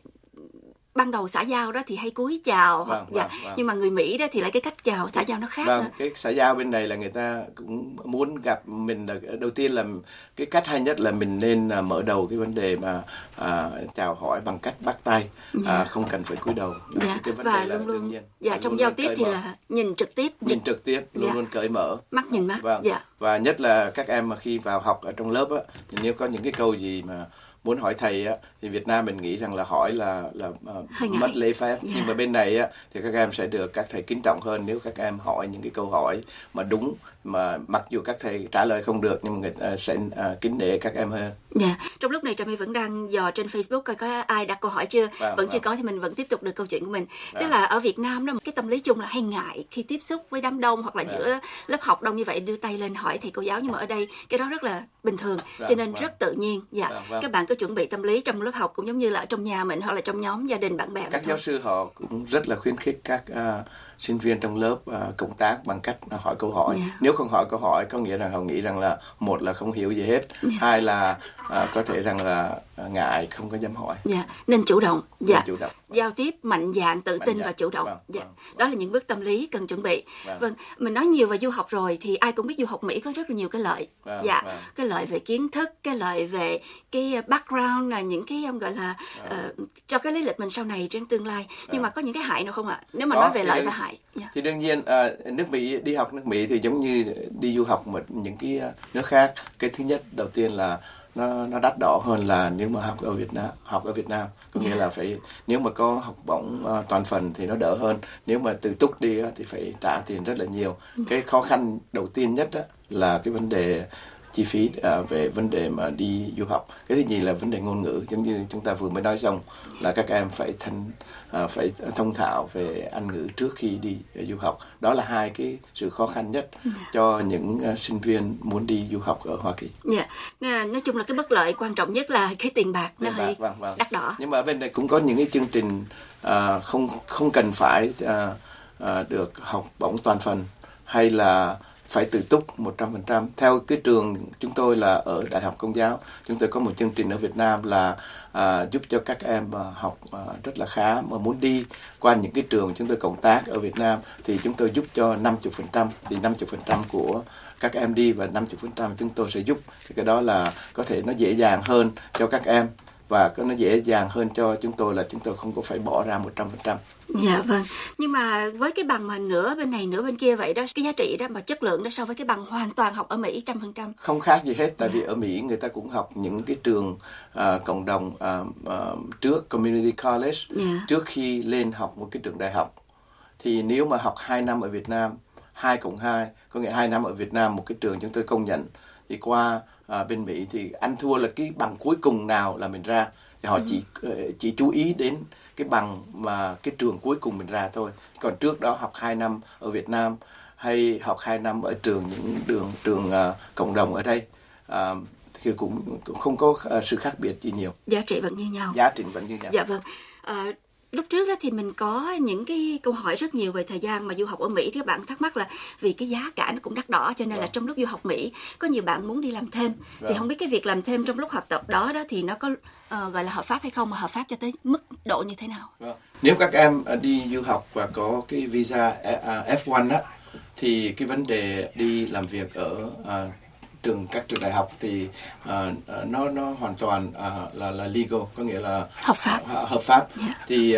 [SPEAKER 10] ban đầu xã giao đó thì hay cúi chào,
[SPEAKER 11] vâng,
[SPEAKER 10] dạ.
[SPEAKER 11] vâng, vâng.
[SPEAKER 10] Nhưng mà người Mỹ đó thì lại cái cách chào xã giao nó khác.
[SPEAKER 11] Vâng,
[SPEAKER 10] nữa.
[SPEAKER 11] cái xã giao bên này là người ta cũng muốn gặp mình là đầu tiên là cái cách hay nhất là mình nên uh, mở đầu cái vấn đề mà uh, chào hỏi bằng cách bắt tay, dạ. uh, không cần phải cúi đầu.
[SPEAKER 10] Dạ.
[SPEAKER 11] Cái vấn
[SPEAKER 10] và
[SPEAKER 11] đề là
[SPEAKER 10] luôn luôn,
[SPEAKER 11] đương nhiên.
[SPEAKER 10] dạ, trong giao tiếp thì
[SPEAKER 11] mở.
[SPEAKER 10] là nhìn trực tiếp,
[SPEAKER 11] nhìn trực tiếp, luôn
[SPEAKER 10] dạ.
[SPEAKER 11] luôn cởi mở,
[SPEAKER 10] mắt nhìn mắt,
[SPEAKER 11] vâng.
[SPEAKER 10] dạ.
[SPEAKER 11] Và nhất là các em mà khi vào học ở trong lớp á, nếu có những cái câu gì mà muốn hỏi thầy á, thì Việt Nam mình nghĩ rằng là hỏi là là uh, mất lễ phép, yeah. Nhưng mà bên này á, thì các em sẽ được các thầy kính trọng hơn nếu các em hỏi những cái câu hỏi mà đúng, mà mặc dù các thầy trả lời không được nhưng mà người ta sẽ uh, kính nể các em hơn.
[SPEAKER 10] Dạ, yeah. Trong lúc này Trà My vẫn đang dò trên Facebook coi có ai đặt câu hỏi chưa,
[SPEAKER 11] vâng,
[SPEAKER 10] vẫn
[SPEAKER 11] vâng.
[SPEAKER 10] chưa có thì mình vẫn tiếp tục được câu chuyện của mình.
[SPEAKER 11] Vâng.
[SPEAKER 10] Tức là ở Việt Nam đó, cái tâm lý chung là hay ngại khi tiếp xúc với đám đông hoặc là
[SPEAKER 11] vâng.
[SPEAKER 10] giữa lớp học đông như vậy đưa tay lên hỏi thầy cô giáo, nhưng mà ở đây cái đó rất là bình thường, vâng, cho nên vâng. rất tự nhiên. Dạ, vâng, vâng. Các bạn cứ chuẩn bị tâm lý trong lớp học cũng giống như là ở trong nhà mình hoặc là trong nhóm gia đình bạn bè.
[SPEAKER 11] Các giáo sư họ cũng rất là khuyến khích các uh, sinh viên trong lớp uh, cộng tác bằng cách hỏi câu hỏi. Yeah. Nếu không hỏi câu hỏi có nghĩa là họ nghĩ rằng là một là không hiểu gì hết, yeah. hai là uh, có thể rằng là uh, ngại không có dám hỏi.
[SPEAKER 10] Dạ, nên chủ động. Dạ.
[SPEAKER 11] Nên chủ động.
[SPEAKER 10] Giao tiếp mạnh dạn, tự
[SPEAKER 11] mạnh
[SPEAKER 10] tin
[SPEAKER 11] dạn.
[SPEAKER 10] và chủ động.
[SPEAKER 11] Vâng,
[SPEAKER 10] dạ.
[SPEAKER 11] vâng, vâng.
[SPEAKER 10] Đó là những bước tâm lý cần chuẩn bị.
[SPEAKER 11] Vâng.
[SPEAKER 10] Vâng, mình nói nhiều về du học rồi thì ai cũng biết du học Mỹ có rất là nhiều cái lợi.
[SPEAKER 11] Vâng,
[SPEAKER 10] dạ,
[SPEAKER 11] vâng.
[SPEAKER 10] Cái lợi về kiến thức, cái lợi về cái background là những cái ông gọi là vâng. uh, cho cái lý lịch mình sau này trên tương lai. Nhưng vâng. mà có những cái hại nào không ạ? Nếu mà
[SPEAKER 11] có,
[SPEAKER 10] nói về lợi
[SPEAKER 11] đương,
[SPEAKER 10] và hại. Yeah.
[SPEAKER 11] Thì đương nhiên uh, nước Mỹ, đi học nước Mỹ thì giống như đi du học một những cái nước khác. Cái thứ nhất đầu tiên là nó nó đắt đỏ hơn là nếu mà học ở Việt Nam, học ở Việt Nam có nghĩa là phải, nếu mà có học bổng uh, toàn phần thì nó đỡ hơn, nếu mà từ túc đi uh, thì phải trả tiền rất là nhiều. Cái khó khăn đầu tiên nhất uh, là cái vấn đề chi phí uh, về vấn đề mà đi du học. Cái thứ nhì là vấn đề ngôn ngữ, giống như chúng ta vừa mới nói xong là các em phải thành uh, phải thông thạo về Anh ngữ trước khi đi uh, du học. Đó là hai cái sự khó khăn nhất cho những uh, sinh viên muốn đi du học ở Hoa Kỳ.
[SPEAKER 10] Dạ, yeah. Nói chung là cái bất lợi quan trọng nhất là cái tiền bạc nó hơi
[SPEAKER 11] vâng, vâng.
[SPEAKER 10] đắt đỏ.
[SPEAKER 11] Nhưng mà bên này cũng có những cái chương trình uh, không không cần phải uh, uh, được học bổng toàn phần hay là phải tự túc một trăm phần trăm. Theo cái trường chúng tôi là ở Đại học Công giáo, chúng tôi có một chương trình ở Việt Nam là à, giúp cho các em à, học à, rất là khá mà muốn đi qua những cái trường chúng tôi cộng tác ở Việt Nam thì chúng tôi giúp cho năm mươi phần trăm, thì năm mươi phần trăm của các em đi và năm mươi phần trăm chúng tôi sẽ giúp. Thì cái đó là có thể nó dễ dàng hơn cho các em và nó dễ dàng hơn cho chúng tôi là chúng tôi không có phải bỏ ra một trăm phần trăm.
[SPEAKER 10] Dạ vâng. Nhưng mà với cái bằng mà nửa bên này nửa bên kia vậy đó, cái giá trị đó mà chất lượng đó so với cái bằng hoàn toàn học ở Mỹ trăm phần trăm
[SPEAKER 11] không khác gì hết. Tại vì ở Mỹ người ta cũng học những cái trường uh, cộng đồng uh, uh, trước community college, yeah. trước khi lên học một cái trường đại học. Thì nếu mà học hai năm ở Việt Nam, hai cộng hai, có nghĩa hai năm ở Việt Nam một cái trường chúng tôi công nhận, thì qua uh, bên Mỹ thì ăn thua là cái bằng cuối cùng nào là mình ra. Thì họ ừ. chỉ chỉ chú ý đến cái bằng mà cái trường cuối cùng mình ra thôi. Còn trước đó học hai năm ở Việt Nam hay học hai năm ở trường những đường trường uh, cộng đồng ở đây uh, thì cũng, cũng không có uh, sự khác biệt gì nhiều.
[SPEAKER 10] Giá trị vẫn như nhau.
[SPEAKER 11] Giá trị vẫn như nhau.
[SPEAKER 10] Dạ vâng. À, Lúc trước đó thì mình có những cái câu hỏi rất nhiều về thời gian mà du học ở Mỹ, thì các bạn thắc mắc là vì cái giá cả nó cũng đắt đỏ, cho nên là trong lúc du học Mỹ có nhiều bạn muốn đi làm thêm. Thì không biết cái việc làm thêm trong lúc học tập đó đó thì nó có uh, gọi là hợp pháp hay không, mà hợp pháp cho tới mức độ như thế nào?
[SPEAKER 11] Nếu các em đi du học và có cái visa F một á, thì cái vấn đề đi làm việc ở uh, trường các trường đại học thì uh, nó nó hoàn toàn uh, là là legal, có nghĩa là
[SPEAKER 10] hợp pháp.
[SPEAKER 11] Uh, hợp pháp. Yeah. Thì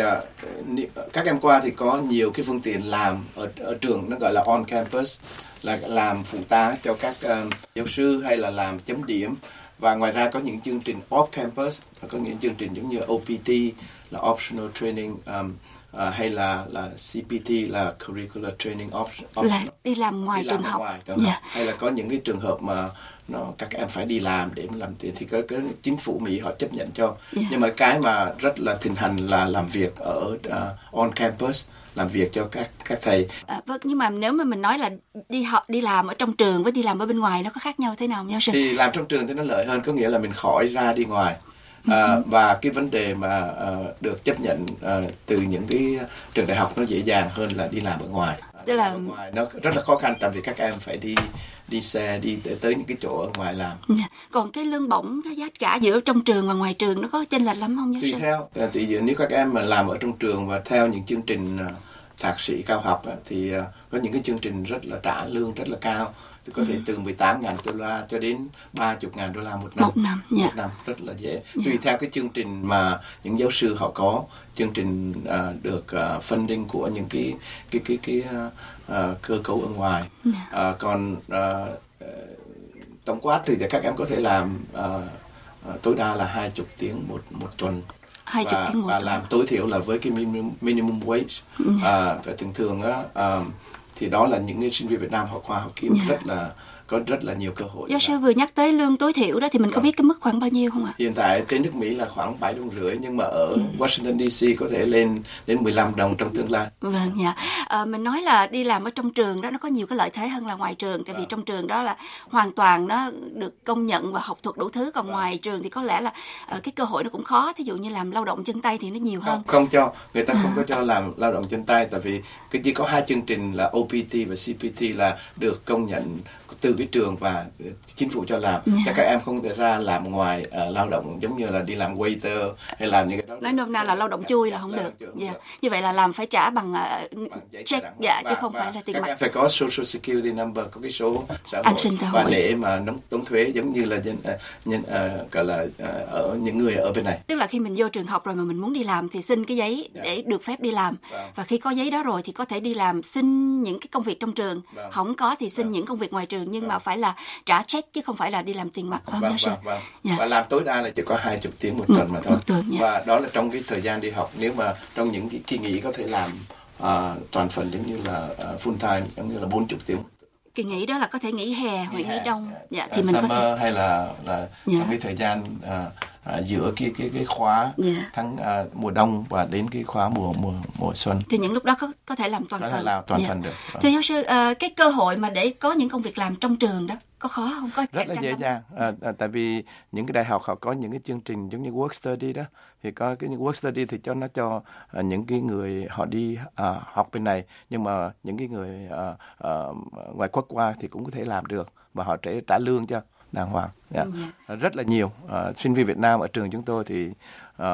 [SPEAKER 11] uh, các em qua thì có nhiều cái phương tiện làm ở ở trường, nó gọi là on campus, là làm phụ tá cho các um, giáo sư hay là làm chấm điểm. Và ngoài ra có những chương trình off campus, có những chương trình giống như O P T là optional training, um, uh, hay là là C P T là curricular training optional,
[SPEAKER 10] là đi làm ngoài
[SPEAKER 11] đi
[SPEAKER 10] trường
[SPEAKER 11] làm
[SPEAKER 10] học.
[SPEAKER 11] Ngoài, trường yeah. học. Hay là có những cái trường hợp mà nó các em phải đi làm để làm tiền thì cái, cái chính phủ Mỹ họ chấp nhận cho. Yeah. Nhưng mà cái mà rất là thịnh hành là làm việc ở uh, on campus, làm việc cho các các thầy.
[SPEAKER 10] À, vâng, nhưng mà nếu mà mình nói là đi học đi làm ở trong trường với đi làm ở bên ngoài nó có khác nhau thế nào không giáo sư?
[SPEAKER 11] Thì làm trong trường thì nó lợi hơn, có nghĩa là mình khỏi ra đi ngoài. À, uh-huh. Và cái vấn đề mà uh, được chấp nhận uh, từ những cái trường đại học nó dễ dàng hơn là đi làm ở ngoài.
[SPEAKER 10] Tức là
[SPEAKER 11] ở ngoài nó rất là khó khăn, tại vì các em phải đi đi xe đi tới, tới những cái chỗ ở ngoài làm.
[SPEAKER 10] Còn cái lương bổng, cái giá cả giữa trong trường và ngoài trường nó có chênh lệch lắm không giáo sư?
[SPEAKER 11] Tùy theo, thì nếu các em mà làm ở trong trường và theo những chương trình uh, thạc sĩ cao học uh, thì uh, có những cái chương trình rất là trả lương rất là cao. Thì có thể ừ. từ mười tám nghìn đô la cho đến ba mươi nghìn đô la một năm.
[SPEAKER 10] Một năm, yeah.
[SPEAKER 11] Một năm, rất là dễ. Yeah. Tùy theo cái chương trình mà những giáo sư họ có, chương trình uh, được uh, funding của những cái cái cái cái uh, uh, cơ cấu ở ngoài. Yeah. Uh, còn uh, uh, tổng quát thì các em có thể làm uh, uh, tối đa là hai mươi tiếng một một tuần.
[SPEAKER 10] hai mươi
[SPEAKER 11] và,
[SPEAKER 10] tiếng một
[SPEAKER 11] và
[SPEAKER 10] tuần.
[SPEAKER 11] làm tối thiểu là với cái minimum, minimum wage. Yeah. Uh, và thường thường á. Uh, thì đó là những người sinh viên Việt Nam họ qua họ kiếm yeah. rất là có rất là nhiều cơ hội.
[SPEAKER 10] Giáo sư vừa nhắc tới lương tối thiểu đó thì mình có biết cái mức khoảng bao nhiêu không ạ?
[SPEAKER 11] Hiện tại trên nước Mỹ là khoảng bảy đồng rưỡi, nhưng mà ở ừ. Washington D C có thể lên đến mười lăm đồng trong tương lai.
[SPEAKER 10] Vâng, dạ. À, mình nói là đi làm ở trong trường đó nó có nhiều cái lợi thế hơn là ngoài trường, tại vì à. trong trường đó là hoàn toàn nó được công nhận và học thuật đủ thứ, còn à. ngoài trường thì có lẽ là uh, cái cơ hội nó cũng khó, thí dụ như làm lao động chân tay thì nó nhiều hơn.
[SPEAKER 11] Không, không cho, người ta à. không có cho làm lao động chân tay, tại vì cái chỉ có hai chương trình là O P T và C P T là được công nhận từ cái trường và chính phủ cho làm. Yeah. Chắc các em không thể ra làm ngoài uh, lao động giống như là đi làm waiter hay làm những cái đó.
[SPEAKER 10] Nói nôm na là lao động chui là không
[SPEAKER 11] là
[SPEAKER 10] được. Yeah. Được. Như vậy là làm phải trả bằng, uh, bằng check, dạ, và, chứ không phải là tiền mặt.
[SPEAKER 11] Các em phải có Social Security number, có cái số xã hội, xã hội. Và để mà đóng, đóng thuế giống như là nhân, uh, nhân, uh, gọi là uh, ở những người ở bên này.
[SPEAKER 10] Tức là khi mình vô trường học rồi mà mình muốn đi làm thì xin cái giấy yeah. để được phép đi làm. Và. và khi có giấy đó rồi thì có thể đi làm, xin những cái công việc trong trường. Và. Không có thì xin và. những công việc ngoài trường, nhưng và. mà phải là trả check chứ không phải là đi làm tiền mặt, không giáo sư?
[SPEAKER 11] Vâng, vâng. Yeah. Và làm tối đa là chỉ có hai mươi tiếng một tuần mà thôi.
[SPEAKER 10] Một tuần, yeah.
[SPEAKER 11] Và đó là trong cái thời gian đi học. Nếu mà trong những cái kỳ nghỉ có thể làm uh, toàn phần giống như là uh, full time, giống như là bốn mươi tiếng.
[SPEAKER 10] Kỳ nghỉ đó là có thể nghỉ hè hoặc nghỉ, nghỉ đông.
[SPEAKER 11] Yeah.
[SPEAKER 10] Dạ,
[SPEAKER 11] thì uh, mình
[SPEAKER 10] có thể
[SPEAKER 11] hay là là yeah. trong cái thời gian uh, À, giữa cái cái cái khóa yeah. tháng à, mùa đông và đến cái khóa mùa mùa mùa xuân
[SPEAKER 10] thì những lúc đó có có thể làm toàn
[SPEAKER 11] có
[SPEAKER 10] phần.
[SPEAKER 11] Thể làm toàn yeah. phần được.
[SPEAKER 10] Thưa giáo sư, à, cái cơ hội mà để có những công việc làm trong trường đó có khó không? Có
[SPEAKER 11] rất là dễ dàng. À, à, tại vì những cái đại học họ có những cái chương trình giống như work study đó, thì có cái những work study thì cho nó cho à, những cái người họ đi à, học bên này, nhưng mà những cái người à, à, ngoài quốc qua thì cũng có thể làm được và họ sẽ trả lương cho đàng hoàng. Yeah. Yeah. Rất là nhiều uh, sinh viên Việt Nam ở trường chúng tôi thì uh,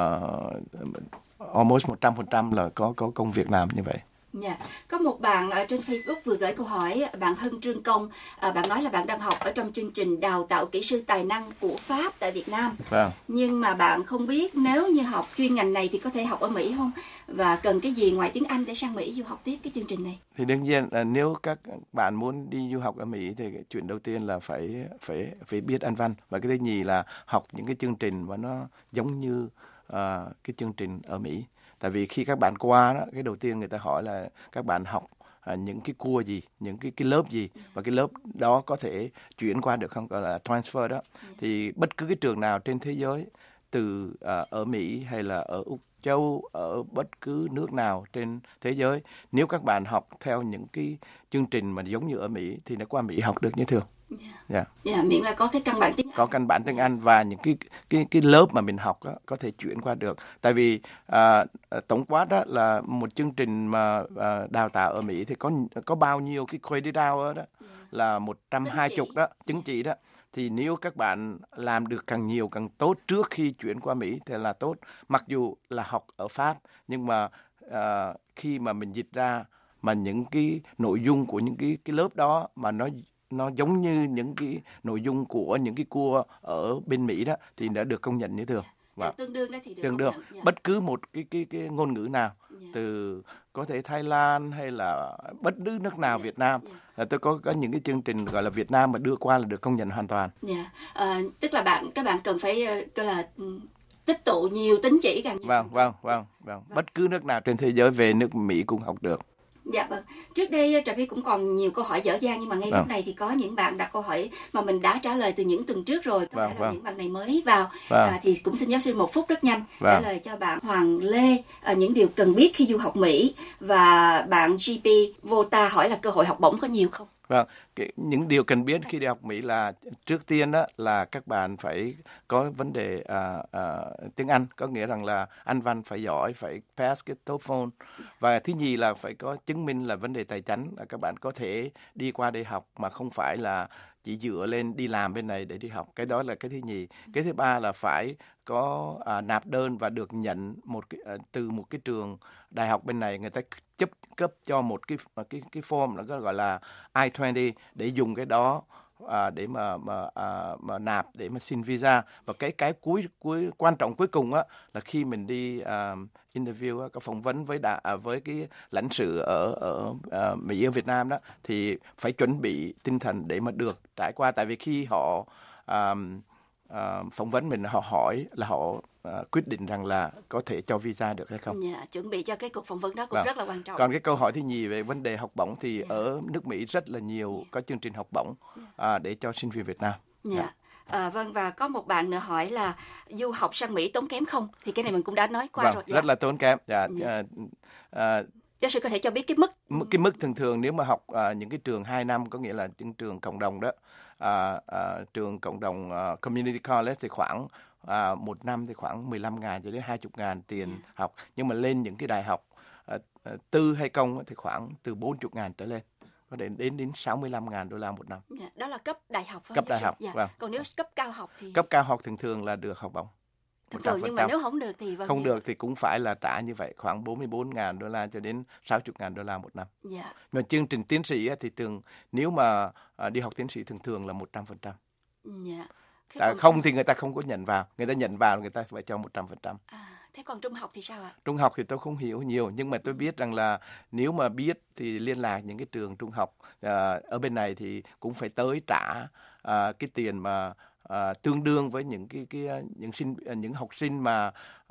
[SPEAKER 11] almost một trăm phần trăm là có có công việc làm như vậy.
[SPEAKER 10] Yeah. Có một bạn ở trên Facebook vừa gửi câu hỏi, bạn Hân Trương Công, à, bạn nói là bạn đang học ở trong chương trình đào tạo kỹ sư tài năng của Pháp tại Việt Nam.
[SPEAKER 11] Vâng.
[SPEAKER 10] Nhưng mà bạn không biết nếu như học chuyên ngành này thì có thể học ở Mỹ không? Và cần cái gì ngoài tiếng Anh để sang Mỹ du học tiếp cái chương trình này?
[SPEAKER 11] Thì đương nhiên là nếu các bạn muốn đi du học ở Mỹ thì cái chuyện đầu tiên là phải phải phải biết Anh văn, và cái thứ nhì là học những cái chương trình mà nó giống như uh, cái chương trình ở Mỹ. Tại vì khi các bạn qua đó, cái đầu tiên người ta hỏi là các bạn học à, những cái cua gì, những cái cái lớp gì, và cái lớp đó có thể chuyển qua được không, gọi là transfer đó. Thì bất cứ cái trường nào trên thế giới, từ à, ở Mỹ hay là ở Úc Châu, ở bất cứ nước nào trên thế giới, nếu các bạn học theo những cái chương trình mà giống như ở Mỹ thì nó qua Mỹ học được như thường.
[SPEAKER 10] Dạ, yeah, miễn là có cái căn bản tiếng Anh.
[SPEAKER 11] Có căn bản tiếng Anh và những cái cái cái lớp mà mình học đó, có thể chuyển qua được. Tại vì à, tổng quát đó là một chương trình mà à, đào tạo ở Mỹ thì có có bao nhiêu cái credit hour đó, yeah. là một trăm hai mươi đó, chứng chỉ đó. Thì nếu các bạn làm được càng nhiều càng tốt trước khi chuyển qua Mỹ thì là tốt. Mặc dù là học ở Pháp nhưng mà à, khi mà mình dịch ra mà những cái nội dung của những cái cái lớp đó mà nó nó giống như những cái nội dung của những cái cua ở bên Mỹ đó thì đã được công nhận như thường.
[SPEAKER 10] Và yeah, tương đương đó thì được
[SPEAKER 11] tương đương
[SPEAKER 10] yeah.
[SPEAKER 11] bất cứ một cái cái cái ngôn ngữ nào, yeah. từ có thể Thái Lan hay là bất cứ nước nào, yeah. Việt Nam, yeah. tôi có có những cái chương trình gọi là Việt Nam mà đưa qua là được công nhận hoàn toàn.
[SPEAKER 10] Yeah. À, tức là bạn các bạn cần phải gọi là tích tụ nhiều tín chỉ càng nhiều.
[SPEAKER 11] Vâng, vâng, vâng, vâng. Bất cứ nước nào trên thế giới về nước Mỹ cũng học được.
[SPEAKER 10] Dạ vâng. Trước đây Trà My cũng còn nhiều câu hỏi dở dang nhưng mà ngay vâng. lúc này thì có những bạn đặt câu hỏi mà mình đã trả lời từ những tuần trước rồi. Có vâng, thể là vâng. những bạn này mới vào. Vâng. À, thì cũng xin giáo sư một phút rất nhanh vâng. trả lời cho bạn Hoàng Lê à, những điều cần biết khi du học Mỹ, và bạn giê pê Vota hỏi là cơ hội học bổng có nhiều không?
[SPEAKER 11] Vâng, cái, những điều cần biết khi đi học Mỹ là trước tiên đó là các bạn phải có vấn đề uh, uh, tiếng Anh, có nghĩa rằng là Anh văn phải giỏi, phải pass cái TOEFL. Và thứ nhì là phải có chứng minh là vấn đề tài chính, là các bạn có thể đi qua đây học mà không phải là chỉ dựa lên đi làm bên này để đi học. Cái đó là cái thứ nhì. Cái thứ ba là phải có à, nạp đơn và được nhận một cái, à, từ một cái trường đại học bên này, người ta chấp cấp cho một cái cái cái form nó gọi là I hai mươi để dùng cái đó à, để mà mà à, mà nạp để mà xin visa. Và cái cái cuối cuối quan trọng cuối cùng á là khi mình đi à, interview á, có phỏng vấn với đã à, với cái lãnh sự ở ở à, Mỹ ở Việt Nam đó thì phải chuẩn bị tinh thần để mà được trải qua. Tại vì khi họ à, à, phỏng vấn mình, họ hỏi là họ à, quyết định rằng là có thể cho visa được hay không.
[SPEAKER 10] Yeah, chuẩn bị cho cái cuộc phỏng vấn đó cũng
[SPEAKER 11] vâng.
[SPEAKER 10] rất là quan trọng.
[SPEAKER 11] Còn cái câu hỏi thứ nhì về vấn đề học bổng thì yeah. ở nước Mỹ rất là nhiều yeah. có chương trình học bổng yeah. à, để cho sinh viên Việt Nam.
[SPEAKER 10] Yeah. Yeah. À, vâng, và có một bạn nữa hỏi là du học sang Mỹ tốn kém không? Thì cái này mình cũng đã nói qua
[SPEAKER 11] vâng,
[SPEAKER 10] rồi.
[SPEAKER 11] Rất yeah. là tốn kém. Yeah. Yeah. À, à,
[SPEAKER 10] giáo sư có thể cho biết cái mức
[SPEAKER 11] cái mức thường thường nếu mà học à, những cái trường hai năm, có nghĩa là những trường cộng đồng đó, à, à, trường cộng đồng à, community college thì khoảng à, một năm thì khoảng mười lăm ngàn cho đến hai mươi ngàn tiền yeah. học. Nhưng mà lên những cái đại học à, à, tư hay công thì khoảng từ bốn mươi ngàn trở lên, có đến đến đến sáu mươi lăm ngàn đô la một năm.
[SPEAKER 10] Yeah, đó là cấp đại học.
[SPEAKER 11] Cấp đại học.
[SPEAKER 10] Yeah.
[SPEAKER 11] Vâng.
[SPEAKER 10] Còn nếu cấp cao học thì
[SPEAKER 11] cấp cao học thường thường là được học bổng.
[SPEAKER 10] Thường thường, nhưng mà nếu không được thì vâng,
[SPEAKER 11] không được thì cũng phải là trả như vậy, khoảng bốn mươi bốn ngàn đô la cho đến sáu mươi ngàn đô la một năm.
[SPEAKER 10] Yeah.
[SPEAKER 11] Mà chương trình tiến sĩ thì thường nếu mà à, đi học tiến sĩ thường thường là một trăm phần trăm.
[SPEAKER 10] Yeah.
[SPEAKER 11] À, không thì người ta không có nhận vào, người ta nhận vào người ta phải cho một trăm phần trăm.
[SPEAKER 10] Thế còn trung học thì sao ạ?
[SPEAKER 11] Trung học thì tôi không hiểu nhiều, nhưng mà tôi biết rằng là nếu mà biết thì liên lạc những cái trường trung học à, ở bên này thì cũng phải tới trả à, cái tiền mà à, tương đương với những cái cái những sinh những học sinh mà